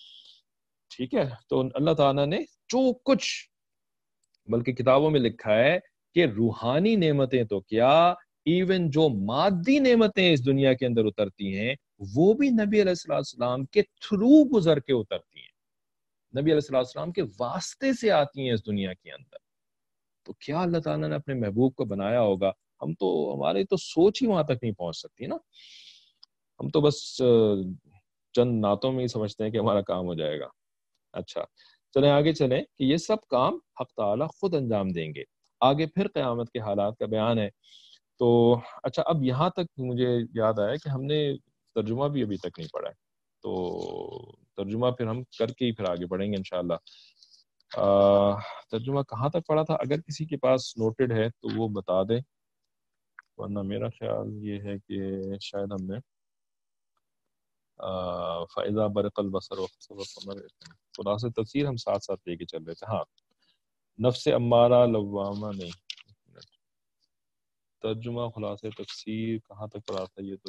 B: ٹھیک ہے, تو اللہ تعالیٰ نے جو کچھ بلکہ کتابوں میں لکھا ہے کہ روحانی نعمتیں تو کیا, ایون جو مادی نعمتیں اس دنیا کے اندر اترتی ہیں وہ بھی نبی علیہ السلام کے تھرو گزر کے اترتی ہیں, نبی علیہ السلام کے واسطے سے آتی ہیں اس دنیا کے اندر. تو کیا اللہ تعالیٰ نے اپنے محبوب کو بنایا ہوگا, ہم تو, ہماری تو سوچ ہی وہاں تک نہیں پہنچ سکتی نا. ہم تو بس چند نعتوں میں ہی سمجھتے ہیں کہ ہمارا کام ہو جائے گا. اچھا چلیں آگے چلیں کہ یہ سب کام حق تعالیٰ خود انجام دیں گے. آگے پھر قیامت کے حالات کا بیان ہے. تو اچھا, اب یہاں تک مجھے یاد آیا کہ ہم نے ترجمہ بھی ابھی تک نہیں پڑھا ہے, تو ترجمہ پھر ہم کر کے ہی پھر آگے بڑھیں گے انشاءاللہ. ترجمہ کہاں تک پڑھا تھا, اگر کسی کے پاس نوٹڈ ہے تو وہ بتا دیں, ورنہ میرا خیال یہ ہے کہ شاید ہم نے فَإِذَا بَرِقَ الْبَصَرُ وَخَسَفَ الْقَمَرُ, خلاصہ تفسیر ہم ساتھ ساتھ لے کے چل رہے تھے. ہاں, نفس امارہ لوامہ نہیں, ترجمہ خلاصہ تفسیر کہاں تک پڑھا تھا, یہ تو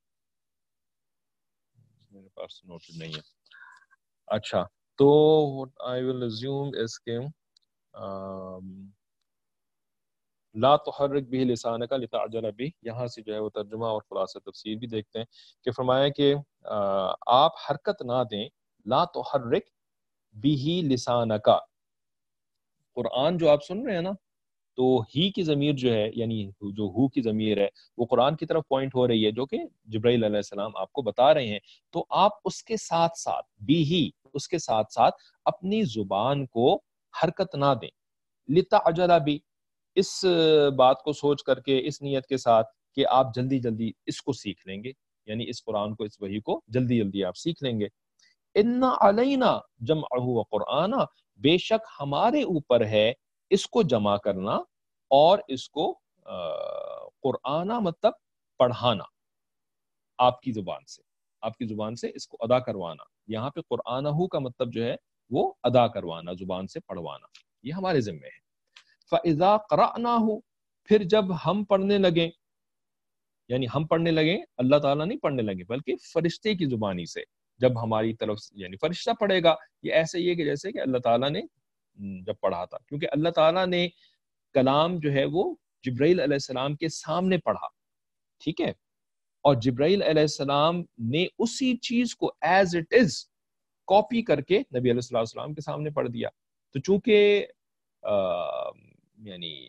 B: میرے پاس نوٹڈ نہیں ہے. اچھا, تو what I will assume is کہ لا تحرک به لسانک لتعجل به، یہاں سے جو ہے وہ ترجمہ اور خلاصہ تفسیر بھی دیکھتے ہیں کہ فرمایا کہ آپ حرکت نہ دیں، لا تحرک به لسانک، قرآن جو آپ سن رہے ہیں نا، تو ہی کی ضمیر جو ہے، یعنی جو ہو کی ضمیر ہے، وہ قرآن کی طرف پوائنٹ ہو رہی ہے، جو کہ جبرائیل علیہ السلام آپ کو بتا رہے ہیں. تو آپ اس کے ساتھ ساتھ بھی ہی، اس کے ساتھ ساتھ اپنی زبان کو حرکت نہ دیں. لتعجل بھی، اس بات کو سوچ کر کے، اس نیت کے ساتھ کہ آپ جلدی جلدی اس کو سیکھ لیں گے، یعنی اس قرآن کو، اس وحی کو جلدی جلدی آپ سیکھ لیں گے. ان علینا جمعہ و قرآن، بے شک ہمارے اوپر ہے اس کو جمع کرنا اور اس کو قرآن مطلب پڑھانا، آپ کی زبان سے، آپ کی زبان سے اس کو ادا کروانا. یہاں پہ قرآنہ کا مطلب جو ہے وہ ادا کروانا، زبان سے پڑھوانا، یہ ہمارے ذمہ ہے. فَإِذَا قَرَأْنَاهُ، پھر جب ہم پڑھنے لگیں، یعنی ہم پڑھنے لگیں، اللہ تعالیٰ نہیں پڑھنے لگے بلکہ فرشتے کی زبانی سے جب ہماری طرف، یعنی فرشتہ پڑھے گا. یہ ایسے ہی ہے کہ جیسے کہ اللہ تعالیٰ نے جب پڑھا تھا، کیونکہ اللہ تعالیٰ نے کلام جو ہے وہ جبرائیل علیہ السلام کے سامنے پڑھا، ٹھیک ہے، اور جبرائیل علیہ السلام نے اسی چیز کو ایز اٹ از کاپی کر کے نبی علیہ السلام کے سامنے پڑھ دیا. تو چونکہ یعنی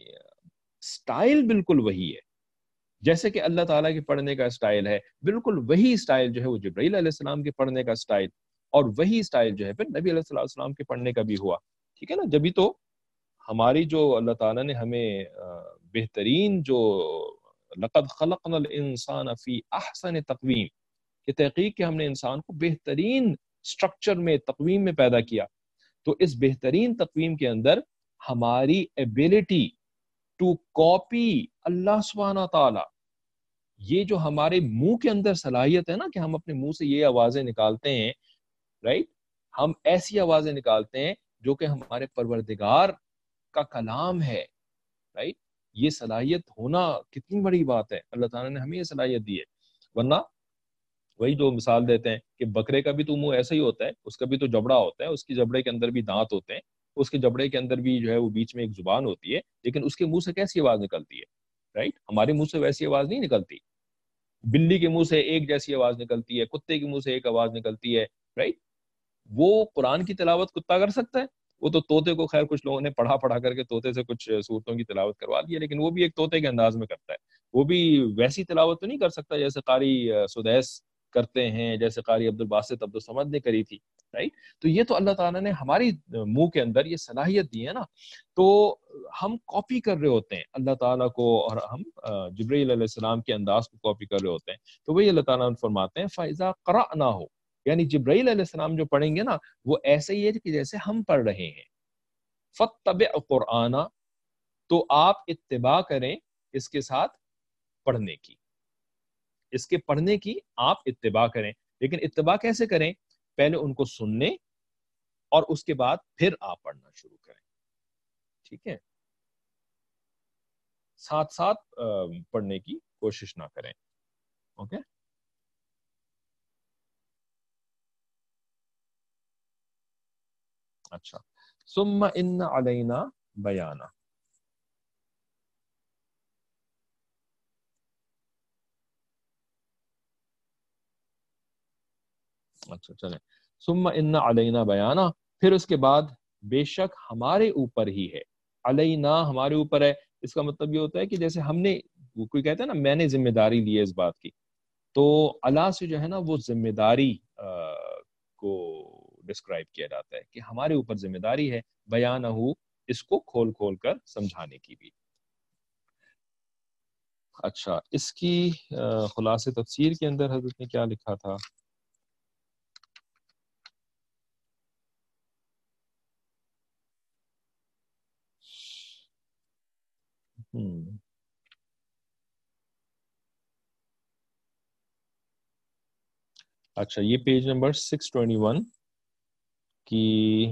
B: سٹائل بالکل وہی ہے، جیسے کہ اللہ تعالیٰ کے پڑھنے کا سٹائل ہے، بالکل وہی سٹائل جو ہے وہ جبرائیل علیہ السلام کے پڑھنے کا سٹائل، اور وہی سٹائل جو ہے پھر نبی علیہ السلام کے پڑھنے کا بھی ہوا. ٹھیک ہے نا. جبھی تو ہماری جو اللہ تعالیٰ نے ہمیں بہترین جو لقد خلقنا الانسان فی احسن تقویم، کہ تحقیق کہ ہم نے انسان کو بہترین سٹرکچر میں، تقویم میں پیدا کیا. تو اس بہترین تقویم کے اندر ہماری ایبیلٹی ٹو کاپی اللہ سبحانہ تعالی، یہ جو ہمارے منہ کے اندر صلاحیت ہے نا کہ ہم اپنے منہ سے یہ آوازیں نکالتے ہیں، رائٹ، ہم ایسی آوازیں نکالتے ہیں جو کہ ہمارے پروردگار کا کلام ہے، رائٹ. یہ صلاحیت ہونا کتنی بڑی بات ہے، اللہ تعالیٰ نے ہمیں یہ صلاحیت دی ہے. ورنہ وہی جو مثال دیتے ہیں کہ بکرے کا بھی تو منہ ایسا ہی ہوتا ہے، اس کا بھی تو جبڑا ہوتا ہے، اس کی جبڑے کے اندر بھی دانت ہوتے ہیں، اس کے جبڑے کے اندر بھی جو ہے وہ بیچ میں ایک زبان ہوتی ہے، لیکن اس کے منہ سے کیسی آواز نکلتی ہے، رائٹ. ہمارے منہ سے ویسی آواز نہیں نکلتی. بلی کے منہ سے ایک جیسی آواز نکلتی ہے، کتے کے منہ سے ایک آواز نکلتی ہے، رائٹ. وہ قرآن کی تلاوت کتا کر سکتا ہے؟ وہ تو طوطے کو، خیر کچھ لوگوں نے پڑھا پڑھا کر کے طوطے سے کچھ صورتوں کی تلاوت کروا دی ہے، لیکن وہ بھی ایک طوطے کے انداز میں کرتا ہے. وہ بھی ویسی تلاوت تو نہیں کر سکتا جیسے قاری سدیس کرتے ہیں، جیسے قاری عبد الباسط عبد الصمد نے کری تھی، رائٹ. تو یہ تو اللہ تعالیٰ نے ہماری منہ کے اندر یہ صلاحیت دی ہے نا. تو ہم کاپی کر رہے ہوتے ہیں اللہ تعالیٰ کو، اور ہم جبرائیل علیہ السلام کے انداز کو کاپی کر رہے ہوتے ہیں. تو وہی اللہ تعالیٰ فرماتے ہیں فَإِذَا قَرَأْنَاهُ، یعنی جبرائیل علیہ السلام جو پڑھیں گے نا وہ ایسے ہی ہے کہ جیسے ہم پڑھ رہے ہیں. فَاتَّبِعْ قُرْآنَ، تو آپ اتباع کریں اس کے ساتھ پڑھنے کی، اس کے پڑھنے کی آپ اتباع کریں. لیکن اتباع کیسے کریں؟ پہلے ان کو سننے اور اس کے بعد پھر آپ پڑھنا شروع کریں. ٹھیک ہے، ساتھ ساتھ پڑھنے کی کوشش نہ کریں. اوکے. اچھا، ثم ان علینا بیانہ. اچھا چلیں، ثم ان علینا بیانہ، پھر اس کے بعد بے شک ہمارے اوپر ہی ہے. علینا ہمارے اوپر ہے، اس کا مطلب یہ ہوتا ہے کہ جیسے ہم نے، کوئی کہتا ہے نا میں نے ذمہ داری لی ہے اس بات کی، تو اللہ سے جو ہے نا وہ ذمہ داری کو ڈسکرائب کیا جاتا ہے کہ ہمارے اوپر ذمہ داری ہے بیانہ، اس کو کھول کھول کر سمجھانے کی بھی. اچھا، اس کی خلاصے تفسیر کے اندر حضرت نے کیا لکھا تھا؟ اچھا، یہ پیج نمبر 621 کی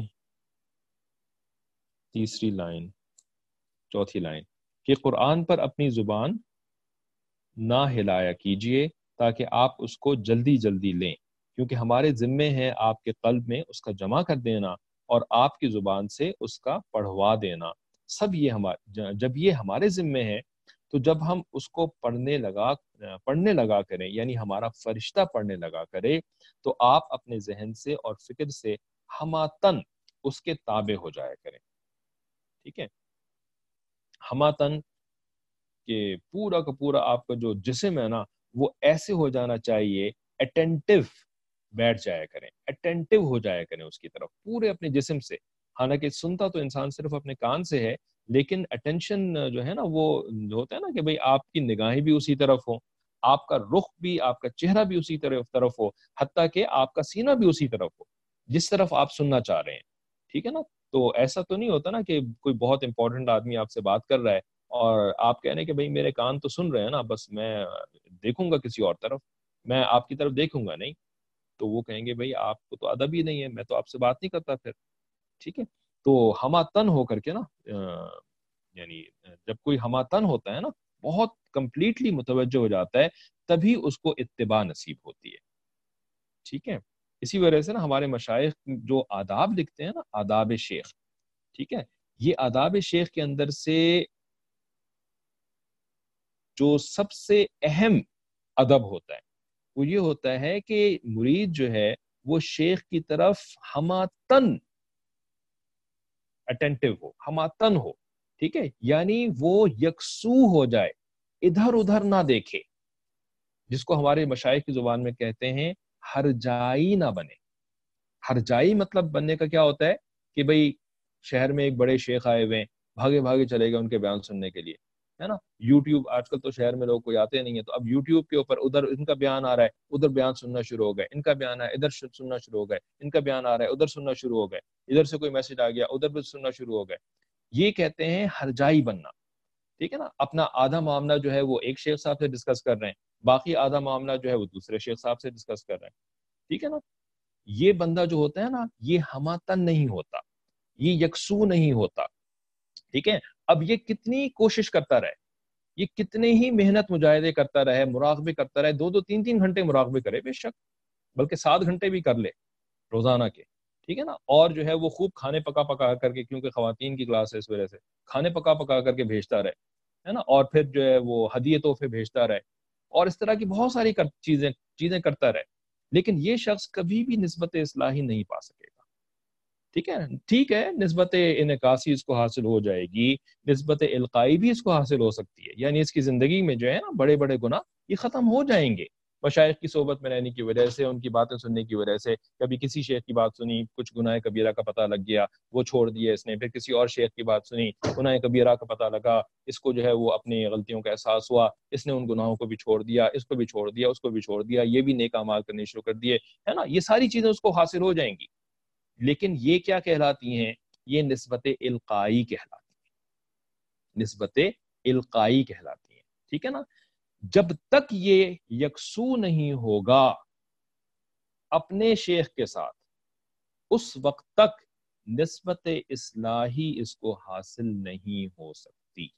B: تیسری لائن، چوتھی لائن، کہ قرآن پر اپنی زبان نہ ہلایا کیجئے تاکہ آپ اس کو جلدی جلدی لیں، کیونکہ ہمارے ذمے ہے آپ کے قلب میں اس کا جمع کر دینا اور آپ کی زبان سے اس کا پڑھوا دینا. سب یہ جب یہ ہمارے ذمے ہے تو جب ہم اس کو پڑھنے لگا کریں، یعنی ہمارا فرشتہ پڑھنے لگا کرے، تو آپ اپنے ذہن سے اور فکر سے ہماتن اس کے تابع ہو جایا کریں. ٹھیک ہے، ہماتن کہ پورا کا پورا آپ کا جو جسم ہے نا وہ ایسے ہو جانا چاہیے، اٹینٹیو بیٹھ جایا کریں، اٹینٹیو ہو جایا کریں اس کی طرف پورے اپنے جسم سے. حالانکہ سنتا تو انسان صرف اپنے کان سے ہے، لیکن اٹینشن جو ہے نا وہ ہوتا ہے نا کہ بھئی آپ کی نگاہیں بھی اسی طرف ہوں، آپ کا رخ بھی، آپ کا چہرہ بھی اسی طرف ہو، حتیٰ کہ آپ کا سینہ بھی اسی طرف ہو جس طرف آپ سننا چاہ رہے ہیں. ٹھیک ہے نا، تو ایسا تو نہیں ہوتا نا کہ کوئی بہت امپورٹنٹ آدمی آپ سے بات کر رہا ہے اور آپ کہہ رہے ہیں کہ بھئی میرے کان تو سن رہے ہیں نا، بس میں دیکھوں گا کسی اور طرف، میں آپ کی طرف دیکھوں گا نہیں. تو وہ کہیں گے بھئی آپ کو تو ادب ہی نہیں ہے، میں تو آپ سے بات نہیں کرتا پھر. ٹھیک ہے، تو ہماتن ہو کر کے نا یعنی جب کوئی ہماتن ہوتا ہے نا، بہت کمپلیٹلی متوجہ ہو جاتا ہے، تبھی اس کو اتباع نصیب ہوتی ہے. ٹھیک ہے، اسی وجہ سے نا ہمارے مشائخ جو آداب لکھتے ہیں نا، آداب شیخ، ٹھیک ہے، یہ آداب شیخ کے اندر سے جو سب سے اہم ادب ہوتا ہے وہ یہ ہوتا ہے کہ مرید جو ہے وہ شیخ کی طرف ہماتن اٹینٹیو ہو، ہماتن ہو. ٹھیک ہے، یعنی وہ یکسو ہو جائے، ادھر ادھر نہ دیکھے، جس کو ہمارے مشائخ کی زبان میں کہتے ہیں ہر جائی نہ بنے. ہر جائی مطلب بننے کا کیا ہوتا ہے کہ بھئی شہر میں ایک بڑے شیخ آئے ہوئے ہیں، بھاگے بھاگے چلے گئے ان کے بیان سننے کے لیے، ہے نا. یوٹیوب آج کل تو شہر میں لوگ کوئی آتے نہیں ہیں، تو اب یوٹیوب کے اوپر ادھر ان کا بیان آ رہا ہے، ادھر بیان سننا شروع ہو گئے، ان کا بیان ہے ادھر سننا شروع ہو گئے، ان کا بیان آ رہا ہے ادھر سننا شروع ہو گئے، ادھر سے کوئی میسج آ گیا ادھر بھی سننا شروع ہو گئے. یہ کہتے ہیں ہر جائی بننا. ٹھیک ہے نا، اپنا آدھا معاملہ جو ہے وہ ایک شیخ صاحب سے ڈسکس کر رہے ہیں، باقی آدھا معاملہ جو ہے وہ دوسرے شیخ صاحب سے ڈسکس کر رہے ہیں. ٹھیک ہے نا، یہ بندہ جو ہوتا ہے نا یہ ہماتن نہیں ہوتا، یہ یکسو نہیں ہوتا. ٹھیک ہے، اب یہ کتنی کوشش کرتا رہے، یہ کتنے ہی محنت مجاہدے کرتا رہے، مراقبے کرتا رہے، 2-3 گھنٹے مراقبے کرے بے شک، بلکہ 7 گھنٹے بھی کر لے روزانہ کے. ٹھیک ہے نا، اور جو ہے وہ خوب کھانے پکا پکا کر کے، کیونکہ خواتین کی کلاس ہے اس وجہ سے کھانے پکا پکا کر کے بھیجتا رہے، ہے نا، اور پھر جو ہے وہ ہدیے تحفے بھیجتا رہے، اور اس طرح کی بہت ساری چیزیں کرتا رہے. لیکن یہ شخص کبھی بھی نسبت اصلاحی نہیں پا سکے گا. ٹھیک ہے، نسبت انعکاسی اس کو حاصل ہو جائے گی، نسبت القائی بھی اس کو حاصل ہو سکتی ہے، یعنی اس کی زندگی میں جو ہے نا بڑے بڑے گناہ یہ ختم ہو جائیں گے مشائخ کی صحبت میں رہنے کی وجہ سے، ان کی باتیں سننے کی وجہ سے. کبھی کسی شیخ کی بات سنی، کچھ گناہ کبیرہ کا پتہ لگ گیا، وہ چھوڑ دیا اس نے. پھر کسی اور شیخ کی بات سنی، گناہ کبیرہ کا پتہ لگا، اس کو جو ہے وہ اپنی غلطیوں کا احساس ہوا، اس نے ان گناہوں کو بھی چھوڑ دیا، اس کو بھی چھوڑ دیا، اس کو بھی چھوڑ دیا، یہ بھی نیک اعمال کرنے شروع کر دیے، ہے نا. یہ ساری چیزیں اس کو حاصل ہو جائیں گی. لیکن یہ کیا کہلاتی ہیں؟ یہ نسبت القائی کہلاتی ہیں، نسبت القائی کہلاتی ہیں. ٹھیک ہے نا، جب تک یہ یکسو نہیں ہوگا اپنے شیخ کے ساتھ، اس وقت تک نسبت اصلاحی اس کو حاصل نہیں ہو سکتی،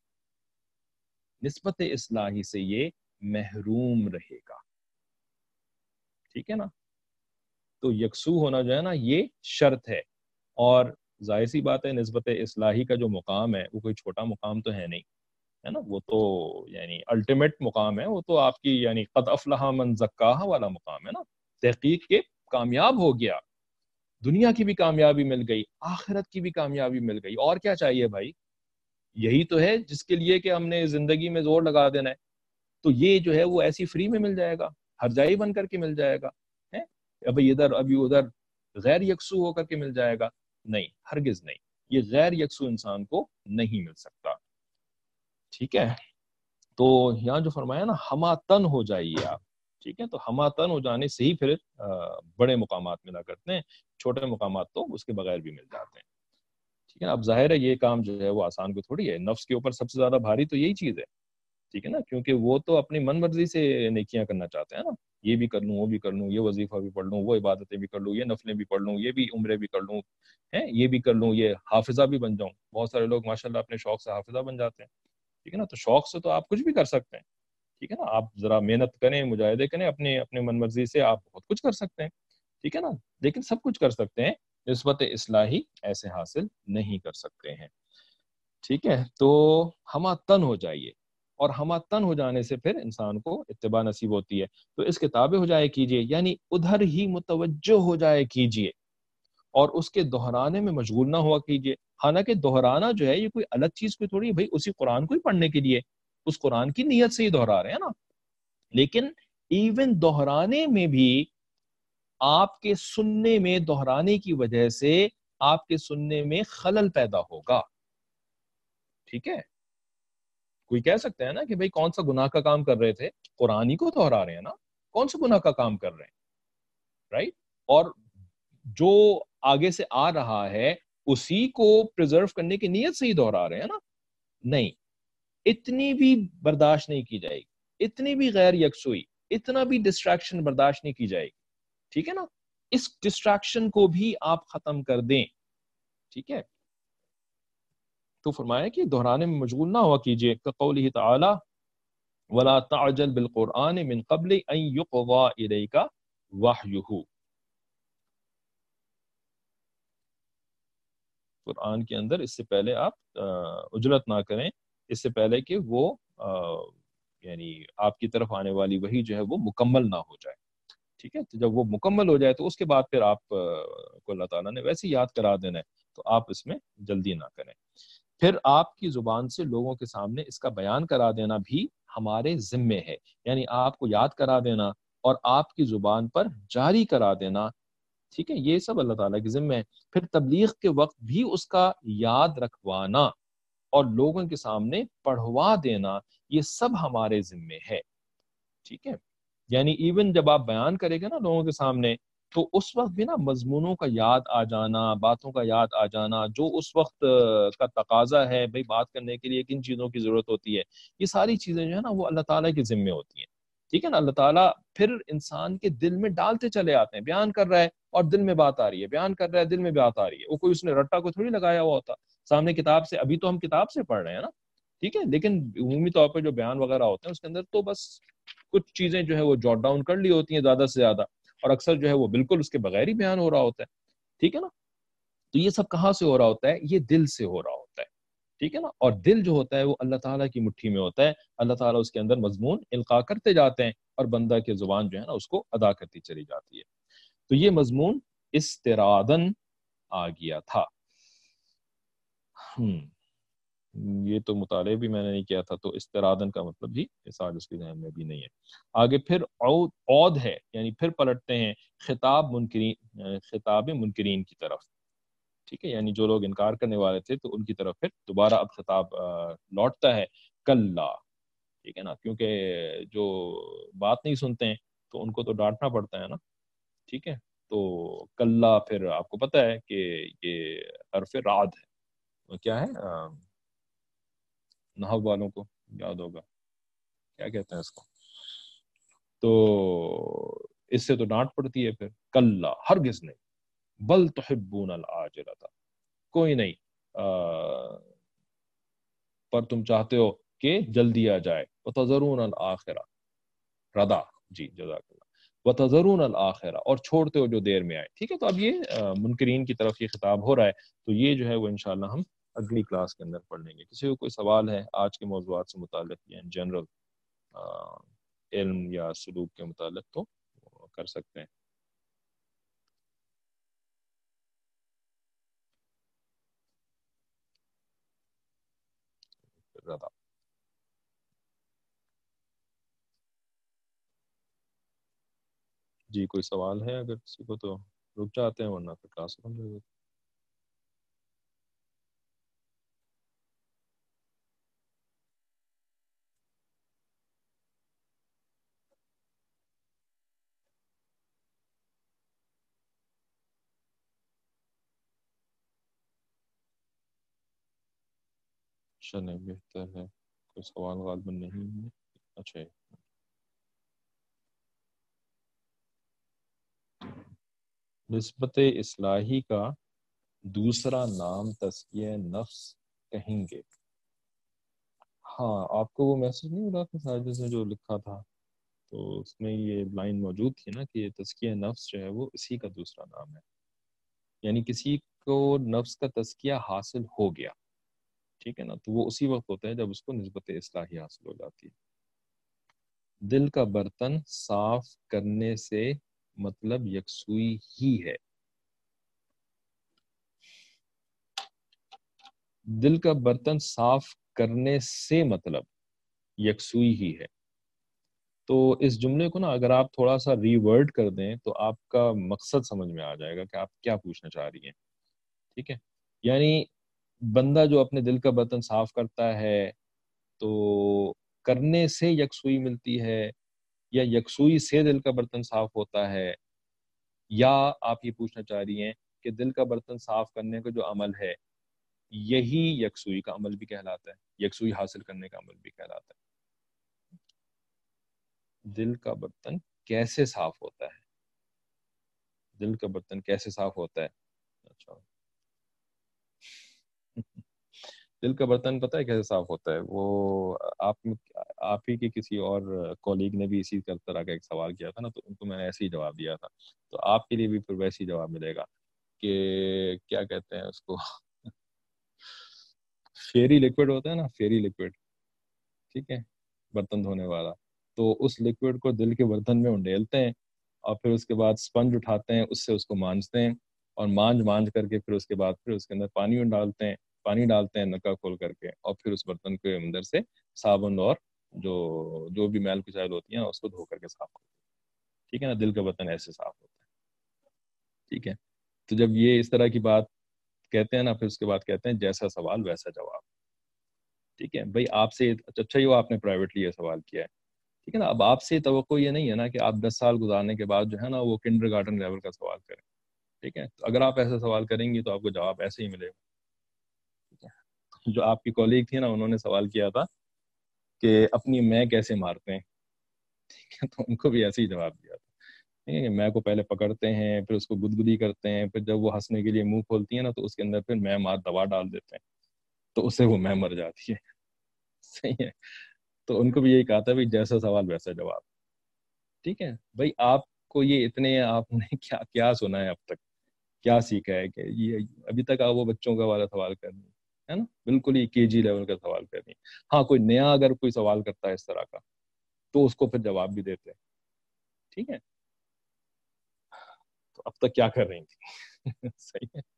B: نسبت اصلاحی سے یہ محروم رہے گا. ٹھیک ہے نا، تو یکسو ہونا جو ہے نا یہ شرط ہے. اور ظاہر سی بات ہے نسبت اصلاحی کا جو مقام ہے وہ کوئی چھوٹا مقام تو ہے نہیں، ہے نا، وہ تو یعنی الٹیمیٹ مقام ہے، وہ تو آپ کی یعنی قد افلح من زکاہا والا مقام ہے نا. تحقیق کے کامیاب ہو گیا، دنیا کی بھی کامیابی مل گئی، آخرت کی بھی کامیابی مل گئی، اور کیا چاہیے بھائی؟ یہی تو ہے جس کے لیے کہ ہم نے زندگی میں زور لگا دینا ہے. تو یہ جو ہے وہ ایسی فری میں مل جائے گا، ہر جائی بن کر کے مل جائے گا، ہے ابھی ادھر ابھی ادھر غیر یکسو ہو کر کے مل جائے گا؟ نہیں، ہرگز نہیں، یہ غیر یکسو انسان کو نہیں مل سکتا. ٹھیک ہے، تو یہاں جو فرمایا نا ہماتن ہو جائیے آپ. ٹھیک ہے، تو ہماتن ہو جانے سے ہی پھر بڑے مقامات ملا کرتے ہیں، چھوٹے مقامات تو اس کے بغیر بھی مل جاتے ہیں. ٹھیک ہے نا، اب ظاہر ہے یہ کام جو ہے وہ آسان کو تھوڑی ہے، نفس کے اوپر سب سے زیادہ بھاری تو یہی چیز ہے. ٹھیک ہے نا، کیونکہ وہ تو اپنی من مرضی سے نیکیاں کرنا چاہتے ہیں نا، یہ بھی کر لوں، وہ بھی کر لوں، یہ وظیفہ بھی پڑھ لوں، وہ عبادتیں بھی کر لوں، یہ نفلیں بھی پڑھ لوں، یہ بھی عمرے بھی کر لوں، یہ بھی کر لوں، یہ حافظہ بھی بن جاؤں. بہت سارے لوگ ماشاءاللہ اپنے شوق سے حافظہ بن جاتے ہیں. ٹھیک ہے نا، تو شوق سے تو آپ کچھ بھی کر سکتے ہیں. ٹھیک ہے نا، آپ ذرا محنت کریں، مجاہدے کریں، اپنے اپنے من مرضی سے آپ بہت کچھ کر سکتے ہیں. ٹھیک ہے نا، لیکن سب کچھ کر سکتے ہیں، نسبت اصلاحی ایسے حاصل نہیں کر سکتے ہیں. ٹھیک ہے، تو ہمہ تن ہو جائیے، اور ہمہ تن ہو جانے سے پھر انسان کو اتباع نصیب ہوتی ہے. تو اس کے تابع ہو جائے کیجیے، یعنی ادھر ہی متوجہ ہو جائے کیجیے، اور اس کے دہرانے میں مشغول نہ ہوا کیجیے. حالانکہ دہرانا جو ہے یہ کوئی الگ چیز کوئی تھوڑی ہے بھائی، اسی قرآن کو ہی پڑھنے کے لیے اس قرآن کی نیت سے ہی دہرا رہے ہیں نا. لیکن ایون دہرانے میں بھی آپ کے سننے میں، دہرانے کی وجہ سے آپ کے سننے میں خلل پیدا ہوگا. ٹھیک ہے، کوئی کہہ سکتا ہے نا کہ بھئی کون سا گناہ کا کام کر رہے تھے، قرآن ہی کو دہرا رہے ہیں نا، کون سا گناہ کا کام کر رہے ہیں، رائٹ؟ اور جو آگے سے آ رہا ہے اسی کو پریزرو کرنے کی نیت سے ہی دہرا رہے ہیں نا. نہیں، اتنی بھی برداشت نہیں کی جائے گی، اتنی بھی غیر یکسوئی، اتنا بھی ڈسٹریکشن برداشت نہیں کی جائے گی. ٹھیک ہے نا، اس ڈسٹریکشن کو بھی آپ ختم کر دیں. ٹھیک ہے، تو فرمایا کہ دہرانے میں مشغول نہ ہوا کیجیے، قولہ تعالی ولا تعجل بالقرآن من قبل ان يقضى الیک وحیہ. قرآن کے اندر اس سے پہلے آپ عجلت نہ کریں، اس سے پہلے کہ وہ یعنی آپ کی طرف آنے والی وحی جو ہے وہ مکمل نہ ہو جائے. ٹھیک ہے، تو جب وہ مکمل ہو جائے تو اس کے بعد پھر آپ کو اللہ تعالیٰ نے ویسے یاد کرا دینا ہے، تو آپ اس میں جلدی نہ کریں. پھر آپ کی زبان سے لوگوں کے سامنے اس کا بیان کرا دینا بھی ہمارے ذمے ہے، یعنی آپ کو یاد کرا دینا اور آپ کی زبان پر جاری کرا دینا. ٹھیک ہے، یہ سب اللہ تعالیٰ کے ذمے ہے. پھر تبلیغ کے وقت بھی اس کا یاد رکھوانا اور لوگوں کے سامنے پڑھوا دینا، یہ سب ہمارے ذمے ہے. ٹھیک ہے، یعنی ایون جب آپ بیان کریں گے نا لوگوں کے سامنے، تو اس وقت بھی نا مضمونوں کا یاد آ جانا، باتوں کا یاد آ جانا، جو اس وقت کا تقاضا ہے بھئی بات کرنے کے لیے کن چیزوں کی ضرورت ہوتی ہے، یہ ساری چیزیں جو ہے نا وہ اللہ تعالیٰ کے ذمے ہوتی ہیں. ٹھیک ہے نا، اللہ تعالیٰ پھر انسان کے دل میں ڈالتے چلے آتے ہیں. بیان کر رہا ہے اور دل میں بات آ رہی ہے، بیان کر رہا ہے دل میں بات آ رہی ہے. وہ کوئی اس نے رٹا کو تھوڑی لگایا ہوا ہوتا سامنے کتاب سے. ابھی تو ہم کتاب سے پڑھ رہے ہیں نا، ٹھیک ہے، لیکن عمومی طور پہ جو بیان وغیرہ ہوتے ہیں اس کے اندر تو بس کچھ چیزیں جو ہے وہ جوٹ ڈاؤن کر لی ہوتی ہیں زیادہ سے زیادہ، اور اکثر جو ہے وہ بالکل اس کے بغیر ہی بیان ہو رہا ہوتا ہے. ٹھیک ہے نا، تو یہ سب کہاں سے ہو رہا ہوتا ہے؟ یہ دل سے ہو رہا ہوتا ہے. ٹھیک ہے نا، اور دل جو ہوتا ہے وہ اللہ تعالیٰ کی مٹھی میں ہوتا ہے. اللہ تعالیٰ اس کے اندر مضمون القاء کرتے جاتے ہیں اور بندہ کی زبان جو ہے نا اس کو ادا کرتی چلی جاتی ہے. تو یہ مضمون استرادن آ گیا تھا. یہ تو مطالعے بھی میں نے نہیں کیا تھا، تو استرادن کا مطلب بھی اس آج اس کے ذہن میں بھی نہیں ہے. آگے پھر عود ہے، یعنی پھر پلٹتے ہیں خطاب منکرین کی طرف. ٹھیک ہے، یعنی جو لوگ انکار کرنے والے تھے تو ان کی طرف پھر دوبارہ اب خطاب لوٹتا ہے. کلا، ٹھیک ہے نا، کیونکہ جو بات نہیں سنتے ہیں تو ان کو تو ڈانٹنا پڑتا ہے نا. ٹھیک ہے، تو کلا پھر آپ کو پتہ ہے کہ یہ حرف رعد ہے. کیا ہے، نحو والوں کو یاد ہوگا کیا کہتے ہیں اس کو. تو اس سے تو ڈانٹ پڑتی ہے. پھر کلا، ہرگز نہیں، بل تحبون العاجلۃ، کوئی نہیں، پر تم چاہتے ہو کہ جلدی آ جائے. وتذرون الآخرہ، ردا، جی جزاک اللہ. وتذرون الآخرہ، اور چھوڑتے ہو جو دیر میں آئے. ٹھیک ہے، تو اب یہ منکرین کی طرف یہ خطاب ہو رہا ہے. تو یہ جو ہے وہ انشاءاللہ ہم اگلی کلاس کے اندر پڑھ لیں گے. کسی کو کوئی سوال ہے آج کے موضوعات سے متعلق یا ان جنرل علم یا سلوک کے متعلق تو کر سکتے ہیں. ردا، جی کوئی سوال ہے اگر کسی کو تو رک جاتے ہیں، ورنہ پھر کلاس ختم ہو جائے. چلیں، بہتر ہے. کوئی سوال غالباً نہیں ہے. اچھا، نسبت اصلاحی کا دوسرا نام تزکیہ نفس کہیں گے. ہاں، آپ کو وہ میسج نہیں ملا تھا ساجد نے جو لکھا تھا، تو اس میں یہ لائن موجود تھی نا کہ تزکیہ نفس جو ہے وہ اسی کا دوسرا نام ہے. یعنی کسی کو نفس کا تزکیہ حاصل ہو گیا،
A: ٹھیک ہے نا. تو وہ اسی وقت ہوتا ہے جب اس کو نسبت اصلاحی حاصل ہو جاتی ہے. دل کا برتن صاف کرنے سے مطلب یکسوئی ہی ہے. دل کا برتن صاف کرنے سے مطلب یکسوئی ہی ہے. تو اس جملے کو نا اگر آپ تھوڑا سا ری ورڈ کر دیں تو آپ کا مقصد سمجھ میں آ جائے گا کہ آپ کیا پوچھنا چاہ رہی ہیں. ٹھیک ہے. یعنی بندہ جو اپنے دل کا برتن صاف کرتا ہے تو کرنے سے یکسوئی ملتی ہے، یا یکسوئی سے دل کا برتن صاف ہوتا ہے، یا آپ یہ پوچھنا چاہ رہی ہیں کہ دل کا برتن صاف کرنے کا جو عمل ہے یہی یکسوئی کا عمل بھی کہلاتا ہے، یکسوئی حاصل کرنے کا عمل بھی کہلاتا ہے. دل کا برتن کیسے صاف ہوتا ہے؟ دل کا برتن کیسے صاف ہوتا ہے؟ اچھا، دل کا برتن پتہ ہے کیسے صاف ہوتا ہے؟ وہ آپ ہی کے کسی اور کولیگ نے بھی اسی طرح کا ایک سوال کیا تھا نا، تو ان کو میں نے ایسے ہی جواب دیا تھا. تو آپ کے لیے بھی پھر ویسے ہی جواب ملے گا کہ کیا کہتے ہیں اس کو فیری لیکوڈ ہوتا ہے نا، فیری لیکوڈ، ٹھیک ہے، برتن دھونے والا. تو اس لیکوڈ کو دل کے برتن میں انڈیلتے ہیں اور پھر اس کے بعد اسپنج اٹھاتے ہیں، اس سے اس کو مانجتے ہیں، اور مانج کر کے پھر اس کے بعد پھر اس کے اندر پانی ڈالتے ہیں نکا کھول کر کے، اور پھر اس برتن کے اندر سے صابن اور جو بھی میل کچیل ہوتی ہیں اس کو دھو کر کے صاف کرتے ہیں. ٹھیک ہے نا. دل کا برتن ایسے صاف ہوتا ہے. ٹھیک ہے. تو جب یہ اس طرح کی بات کہتے ہیں نا، پھر اس کے بعد کہتے ہیں جیسا سوال ویسا جواب. ٹھیک ہے بھائی. آپ سے اچھا ہی وہ آپ نے پرائیویٹلی یہ سوال کیا ہے. ٹھیک ہے نا. اب آپ سے توقع یہ نہیں ہے نا کہ آپ 10 سال گزارنے کے بعد جو ہے نا وہ کنڈر گارڈن لیول کا سوال کریں. ٹھیک ہے. تو اگر آپ ایسا سوال کریں گی تو آپ کو جواب ایسے ہی ملے گا. ٹھیک ہے. جو آپ کی کولیگ تھی نا، انہوں نے سوال کیا تھا کہ اپنی میں کیسے مارتے ہیں. ٹھیک ہے. تو ان کو بھی ایسے ہی جواب دیا تھا. ٹھیک ہے. میں کو پہلے پکڑتے ہیں، پھر اس کو گدگدی کرتے ہیں، پھر جب وہ ہنسنے کے لیے منہ کھولتی ہیں نا تو اس کے اندر پھر میں مار دوا ڈال دیتے ہیں، تو اس سے وہ میں مر جاتی ہے. صحیح ہے. تو ان کو بھی یہی کہا تھا بھی جیسا سوال ویسا جواب. ٹھیک ہے بھائی. آپ کو یہ اتنے آپ نے کیا کیا سنا ہے اب تک، کیا سیکھا ہے کہ یہ ابھی تک آپ وہ بچوں کا والا سوال کر رہی ہے نا، بالکل ہی کے جی لیول کا سوال کر رہی ہیں. ہاں کوئی نیا اگر کوئی سوال کرتا ہے اس طرح کا تو اس کو پھر جواب بھی دیتے ہیں. ٹھیک ہے. تو اب تک کیا کر رہی تھی؟ صحیح ہے.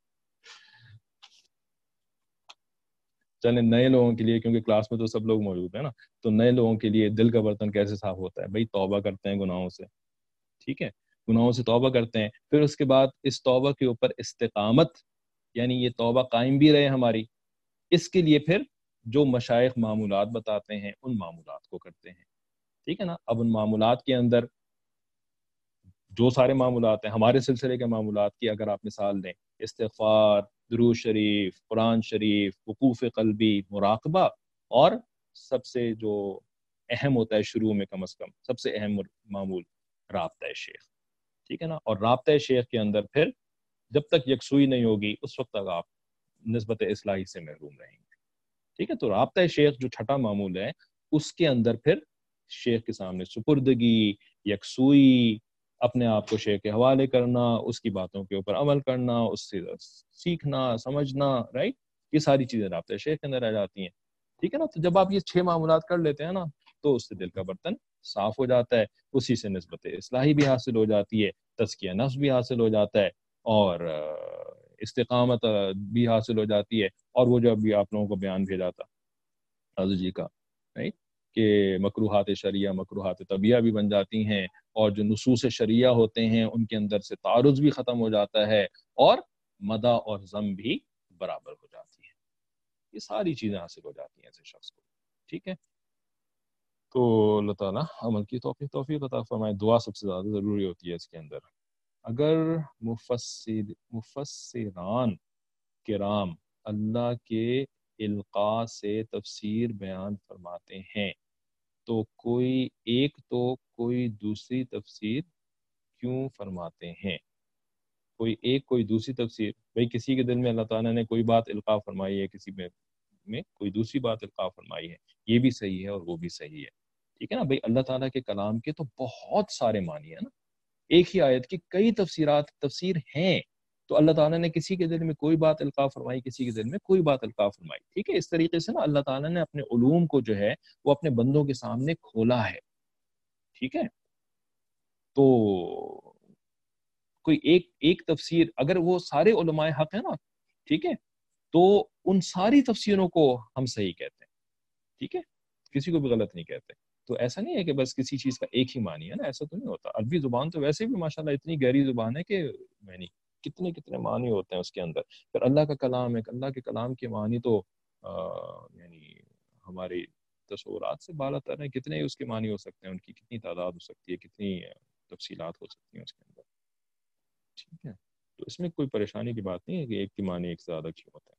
A: چلیں نئے لوگوں کے لیے، کیونکہ کلاس میں تو سب لوگ موجود ہیں نا، تو نئے لوگوں کے لیے دل کا برتن کیسے صاف ہوتا ہے؟ بھائی توبہ کرتے ہیں گناہوں سے. ٹھیک ہے. گناہوں سے توبہ کرتے ہیں، پھر اس کے بعد اس توبہ کے اوپر استقامت، یعنی یہ توبہ قائم بھی رہے ہماری، اس کے لیے پھر جو مشائخ معمولات بتاتے ہیں ان معمولات کو کرتے ہیں. ٹھیک ہے نا. اب ان معمولات کے اندر جو سارے معمولات ہیں، ہمارے سلسلے کے معمولات کی اگر آپ مثال دیں، استغفار، درود شریف، قرآن شریف، وقوف قلبی، مراقبہ، اور سب سے جو اہم ہوتا ہے شروع میں کم از کم سب سے اہم معمول رابطہ شیخ. ٹھیک ہے نا. اور رابطہ شیخ کے اندر پھر جب تک یکسوئی نہیں ہوگی اس وقت تک آپ نسبت اصلاحی سے محروم رہیں گے. ٹھیک ہے. تو رابطہ شیخ جو چھٹا معمول ہے اس کے اندر پھر شیخ کے سامنے سپردگی، یکسوئی، اپنے آپ کو شیخ کے حوالے کرنا، اس کی باتوں کے اوپر عمل کرنا، اس سے سیکھنا سمجھنا، رائٹ، یہ ساری چیزیں رابطہ شیخ کے اندر آ جاتی ہیں. ٹھیک ہے نا. تو جب آپ یہ 6 معمولات کر لیتے ہیں نا تو اس سے دل کا برتن صاف ہو جاتا ہے، اسی سے نسبت اصلاحی بھی حاصل ہو جاتی ہے، تزکیہ نفس بھی حاصل ہو جاتا ہے، اور استقامت بھی حاصل ہو جاتی ہے. اور وہ جو ابھی آپ لوگوں کو بیان بھیجا تھا حضرت جی کا، رائٹ، کہ مکروہات شریعہ مکروہات طبیعہ بھی بن جاتی ہیں، اور جو نصوص شریعہ ہوتے ہیں ان کے اندر سے تعارض بھی ختم ہو جاتا ہے، اور مدح اور ذم بھی برابر ہو جاتی ہے. یہ ساری چیزیں حاصل ہو جاتی ہیں ایسے شخص کو. ٹھیک ہے. تو اللہ تعالیٰ عمل کی توفیق عطا فرمائے. دعا سب سے زیادہ ضروری ہوتی ہے اس کے اندر. اگر مفسران کرام اللہ کے القاء سے تفسیر بیان فرماتے ہیں تو کوئی دوسری تفسیر کیوں فرماتے ہیں؟ کوئی دوسری تفسیر. بھئی کسی کے دل میں اللہ تعالیٰ نے کوئی بات القاء فرمائی ہے، کسی میں کوئی دوسری بات القاء فرمائی ہے، یہ بھی صحیح ہے اور وہ بھی صحیح ہے. ٹھیک ہے نا. بھئی اللہ تعالیٰ کے کلام کے تو بہت سارے معنی ہیں نا، ایک ہی آیت کی کئی تفسیر ہیں،
B: تو اللہ تعالیٰ نے کسی کے دل میں کوئی بات القاء فرمائی، کسی کے دل میں کوئی بات القاء فرمائی. ٹھیک ہے، اس طریقے سے نا اللہ تعالیٰ نے اپنے علوم کو جو ہے وہ اپنے بندوں کے سامنے کھولا ہے. ٹھیک ہے، تو کوئی ایک تفسیر اگر وہ سارے علماء حق ہیں نا، ٹھیک ہے، تو ان ساری تفسیروں کو ہم صحیح کہتے ہیں. ٹھیک ہے، کسی کو بھی غلط نہیں کہتے. تو ایسا نہیں ہے کہ بس کسی چیز کا ایک ہی معنی ہے نا، ایسا تو نہیں ہوتا. عربی زبان تو ویسے بھی ماشاءاللہ اتنی گہری زبان ہے کہ یعنی کتنے کتنے معنی ہوتے ہیں اس کے اندر. پھر اللہ کا کلام ہے، اللہ کے کلام کے معنی تو یعنی ہماری تصورات سے بالا تر ہیں. کتنے اس کے معنی ہو سکتے ہیں، ان کی کتنی تعداد ہو سکتی ہے، کتنی تفصیلات ہو سکتی ہیں اس کے اندر. ٹھیک ہے، تو اس میں کوئی پریشانی کی بات نہیں ہے کہ ایک کی معنی ایک سے زیادہ کیوں ہوتا ہے.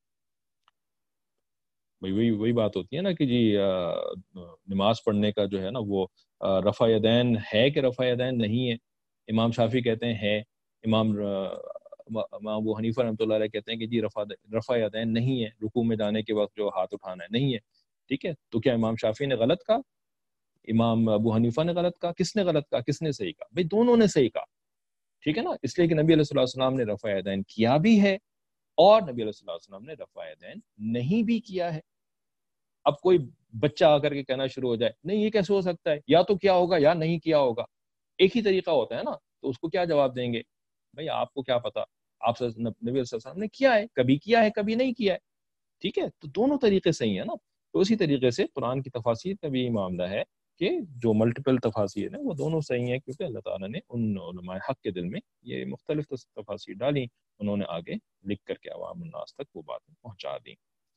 B: بھائی وہی بات ہوتی ہے نا کہ جی نماز پڑھنے کا جو ہے نا وہ رفع یدین ہے کہ رفع یدین نہیں ہے. امام شافعی کہتے ہیں ہے، امام ابو حنیفہ رحمۃ اللہ علیہ کہتے ہیں کہ جی رفع یدین نہیں ہے، رکوع میں جانے کے وقت جو ہاتھ اٹھانا ہے نہیں ہے. ٹھیک ہے، تو کیا امام شافعی نے غلط کہا، امام ابو حنیفہ نے غلط کہا؟ کس نے غلط کہا، کس نے صحیح کہا؟ بھائی دونوں نے صحیح کہا. ٹھیک ہے نا، اس لیے کہ نبی علیہ الصلوۃ والسلام نے رفع یدین کیا بھی ہے اور نبی علیہ الصلوۃ والسلام نے رفع یدین نہیں بھی کیا ہے. اب کوئی بچہ آ کر کے کہنا شروع ہو جائے نہیں یہ کیسے ہو سکتا ہے، یا تو کیا ہوگا یا نہیں کیا ہوگا، ایک ہی طریقہ ہوتا ہے نا، تو اس کو کیا جواب دیں گے؟ بھائی آپ کو کیا پتا، آپ نبی علیہ السلام نے کیا ہے، کبھی کیا ہے کبھی نہیں کیا ہے. ٹھیک ہے، تو دونوں طریقے صحیح ہے نا. تو اسی طریقے سے قرآن کی تفاسیر کا بھی یہ معاملہ ہے کہ جو ملٹیپل تفاسیر ہیں وہ دونوں صحیح ہیں، کیونکہ اللہ تعالیٰ نے ان علماء حق کے دل میں یہ مختلف تفاسیر ڈالی، انہوں نے آگے لکھ کر کے عوام الناس تک وہ باتیں پہنچا دیں.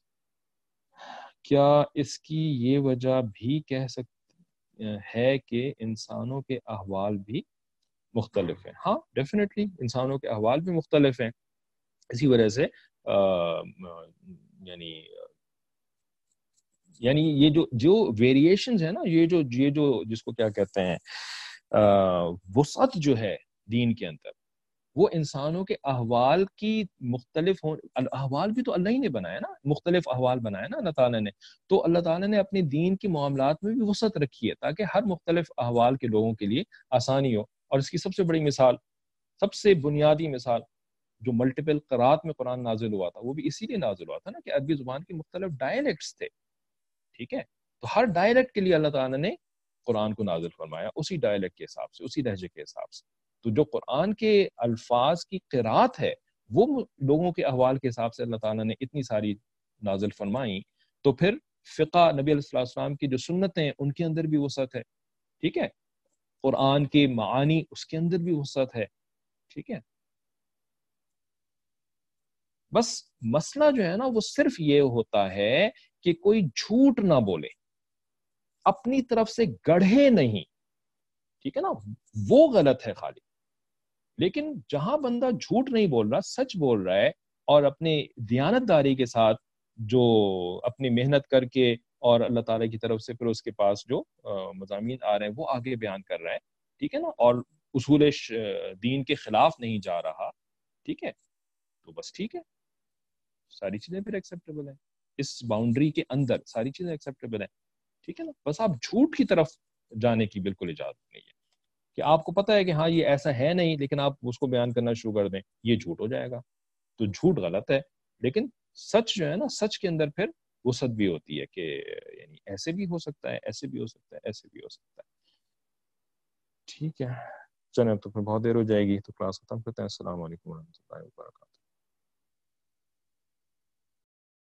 B: کیا اس کی یہ وجہ بھی کہہ سکتے ہے کہ انسانوں کے احوال بھی مختلف ہیں؟ ہاں ڈیفینیٹلی انسانوں کے احوال بھی مختلف ہیں. اسی وجہ سے یعنی یہ جو ویریشنز ہیں نا، یہ جو جس کو کیا کہتے ہیں وسعت جو ہے دین کے اندر، وہ انسانوں کے احوال کی مختلف احوال بھی تو اللہ ہی نے بنایا نا، مختلف احوال بنایا نا اللہ تعالیٰ نے. تو اللہ تعالیٰ نے اپنے دین کے معاملات میں بھی وسعت رکھی ہے تاکہ ہر مختلف احوال کے لوگوں کے لیے آسانی ہو. اور اس کی سب سے بڑی مثال، سب سے بنیادی مثال، جو ملٹیپل قرات میں قرآن نازل ہوا تھا وہ بھی اسی لیے نازل ہوا تھا نا کہ عربی زبان کے مختلف ڈائلیکٹس تھے. ٹھیک ہے، تو ہر ڈائلیکٹ کے لیے اللہ تعالیٰ نے قرآن کو نازل فرمایا اسی ڈائلیکٹ کے حساب سے، اسی لہجے کے حساب سے. تو جو قرآن کے الفاظ کی قرات ہے وہ لوگوں کے احوال کے حساب سے اللہ تعالیٰ نے اتنی ساری نازل فرمائیں. تو پھر فقہ نبی علیہ السلام کی جو سنتیں ہیں ان کے اندر بھی وسعت ہے. ٹھیک ہے، قرآن کے معانی اس کے اندر بھی وسعت ہے. ٹھیک ہے، بس مسئلہ جو ہے نا وہ صرف یہ ہوتا ہے کہ کوئی جھوٹ نہ بولے، اپنی طرف سے گڑھے نہیں. ٹھیک ہے نا، وہ غلط ہے خالی. لیکن جہاں بندہ جھوٹ نہیں بول رہا، سچ بول رہا ہے، اور اپنے دیانت داری کے ساتھ جو اپنی محنت کر کے اور اللہ تعالیٰ کی طرف سے پھر اس کے پاس جو مضامین آ رہے ہیں وہ آگے بیان کر رہا ہے، ٹھیک ہے نا، اور اصول دین کے خلاف نہیں جا رہا، ٹھیک ہے، تو بس ٹھیک ہے، ساری چیزیں پھر ایکسیپٹیبل ہیں. اس باؤنڈری کے اندر ساری چیزیں ایکسیپٹیبل ہیں. ٹھیک ہے نا، بس آپ جھوٹ کی طرف جانے کی بالکل اجازت نہیں ہے کہ آپ کو پتہ ہے کہ ہاں یہ ایسا ہے نہیں لیکن آپ اس کو بیان کرنا شروع کر دیں، یہ جھوٹ ہو جائے گا. تو جھوٹ غلط ہے، لیکن سچ جو ہے نا، سچ کے اندر پھر وسعت بھی ہوتی ہے کہ یعنی ایسے بھی ہو سکتا ہے، ایسے بھی ہو سکتا ہے، ایسے بھی ہو سکتا ہے. ٹھیک ہے چلیں، تو پھر بہت دیر ہو جائے گی، تو کلاس ختم کرتے ہیں. السلام علیکم ورحمۃ اللہ وبرکاتہ.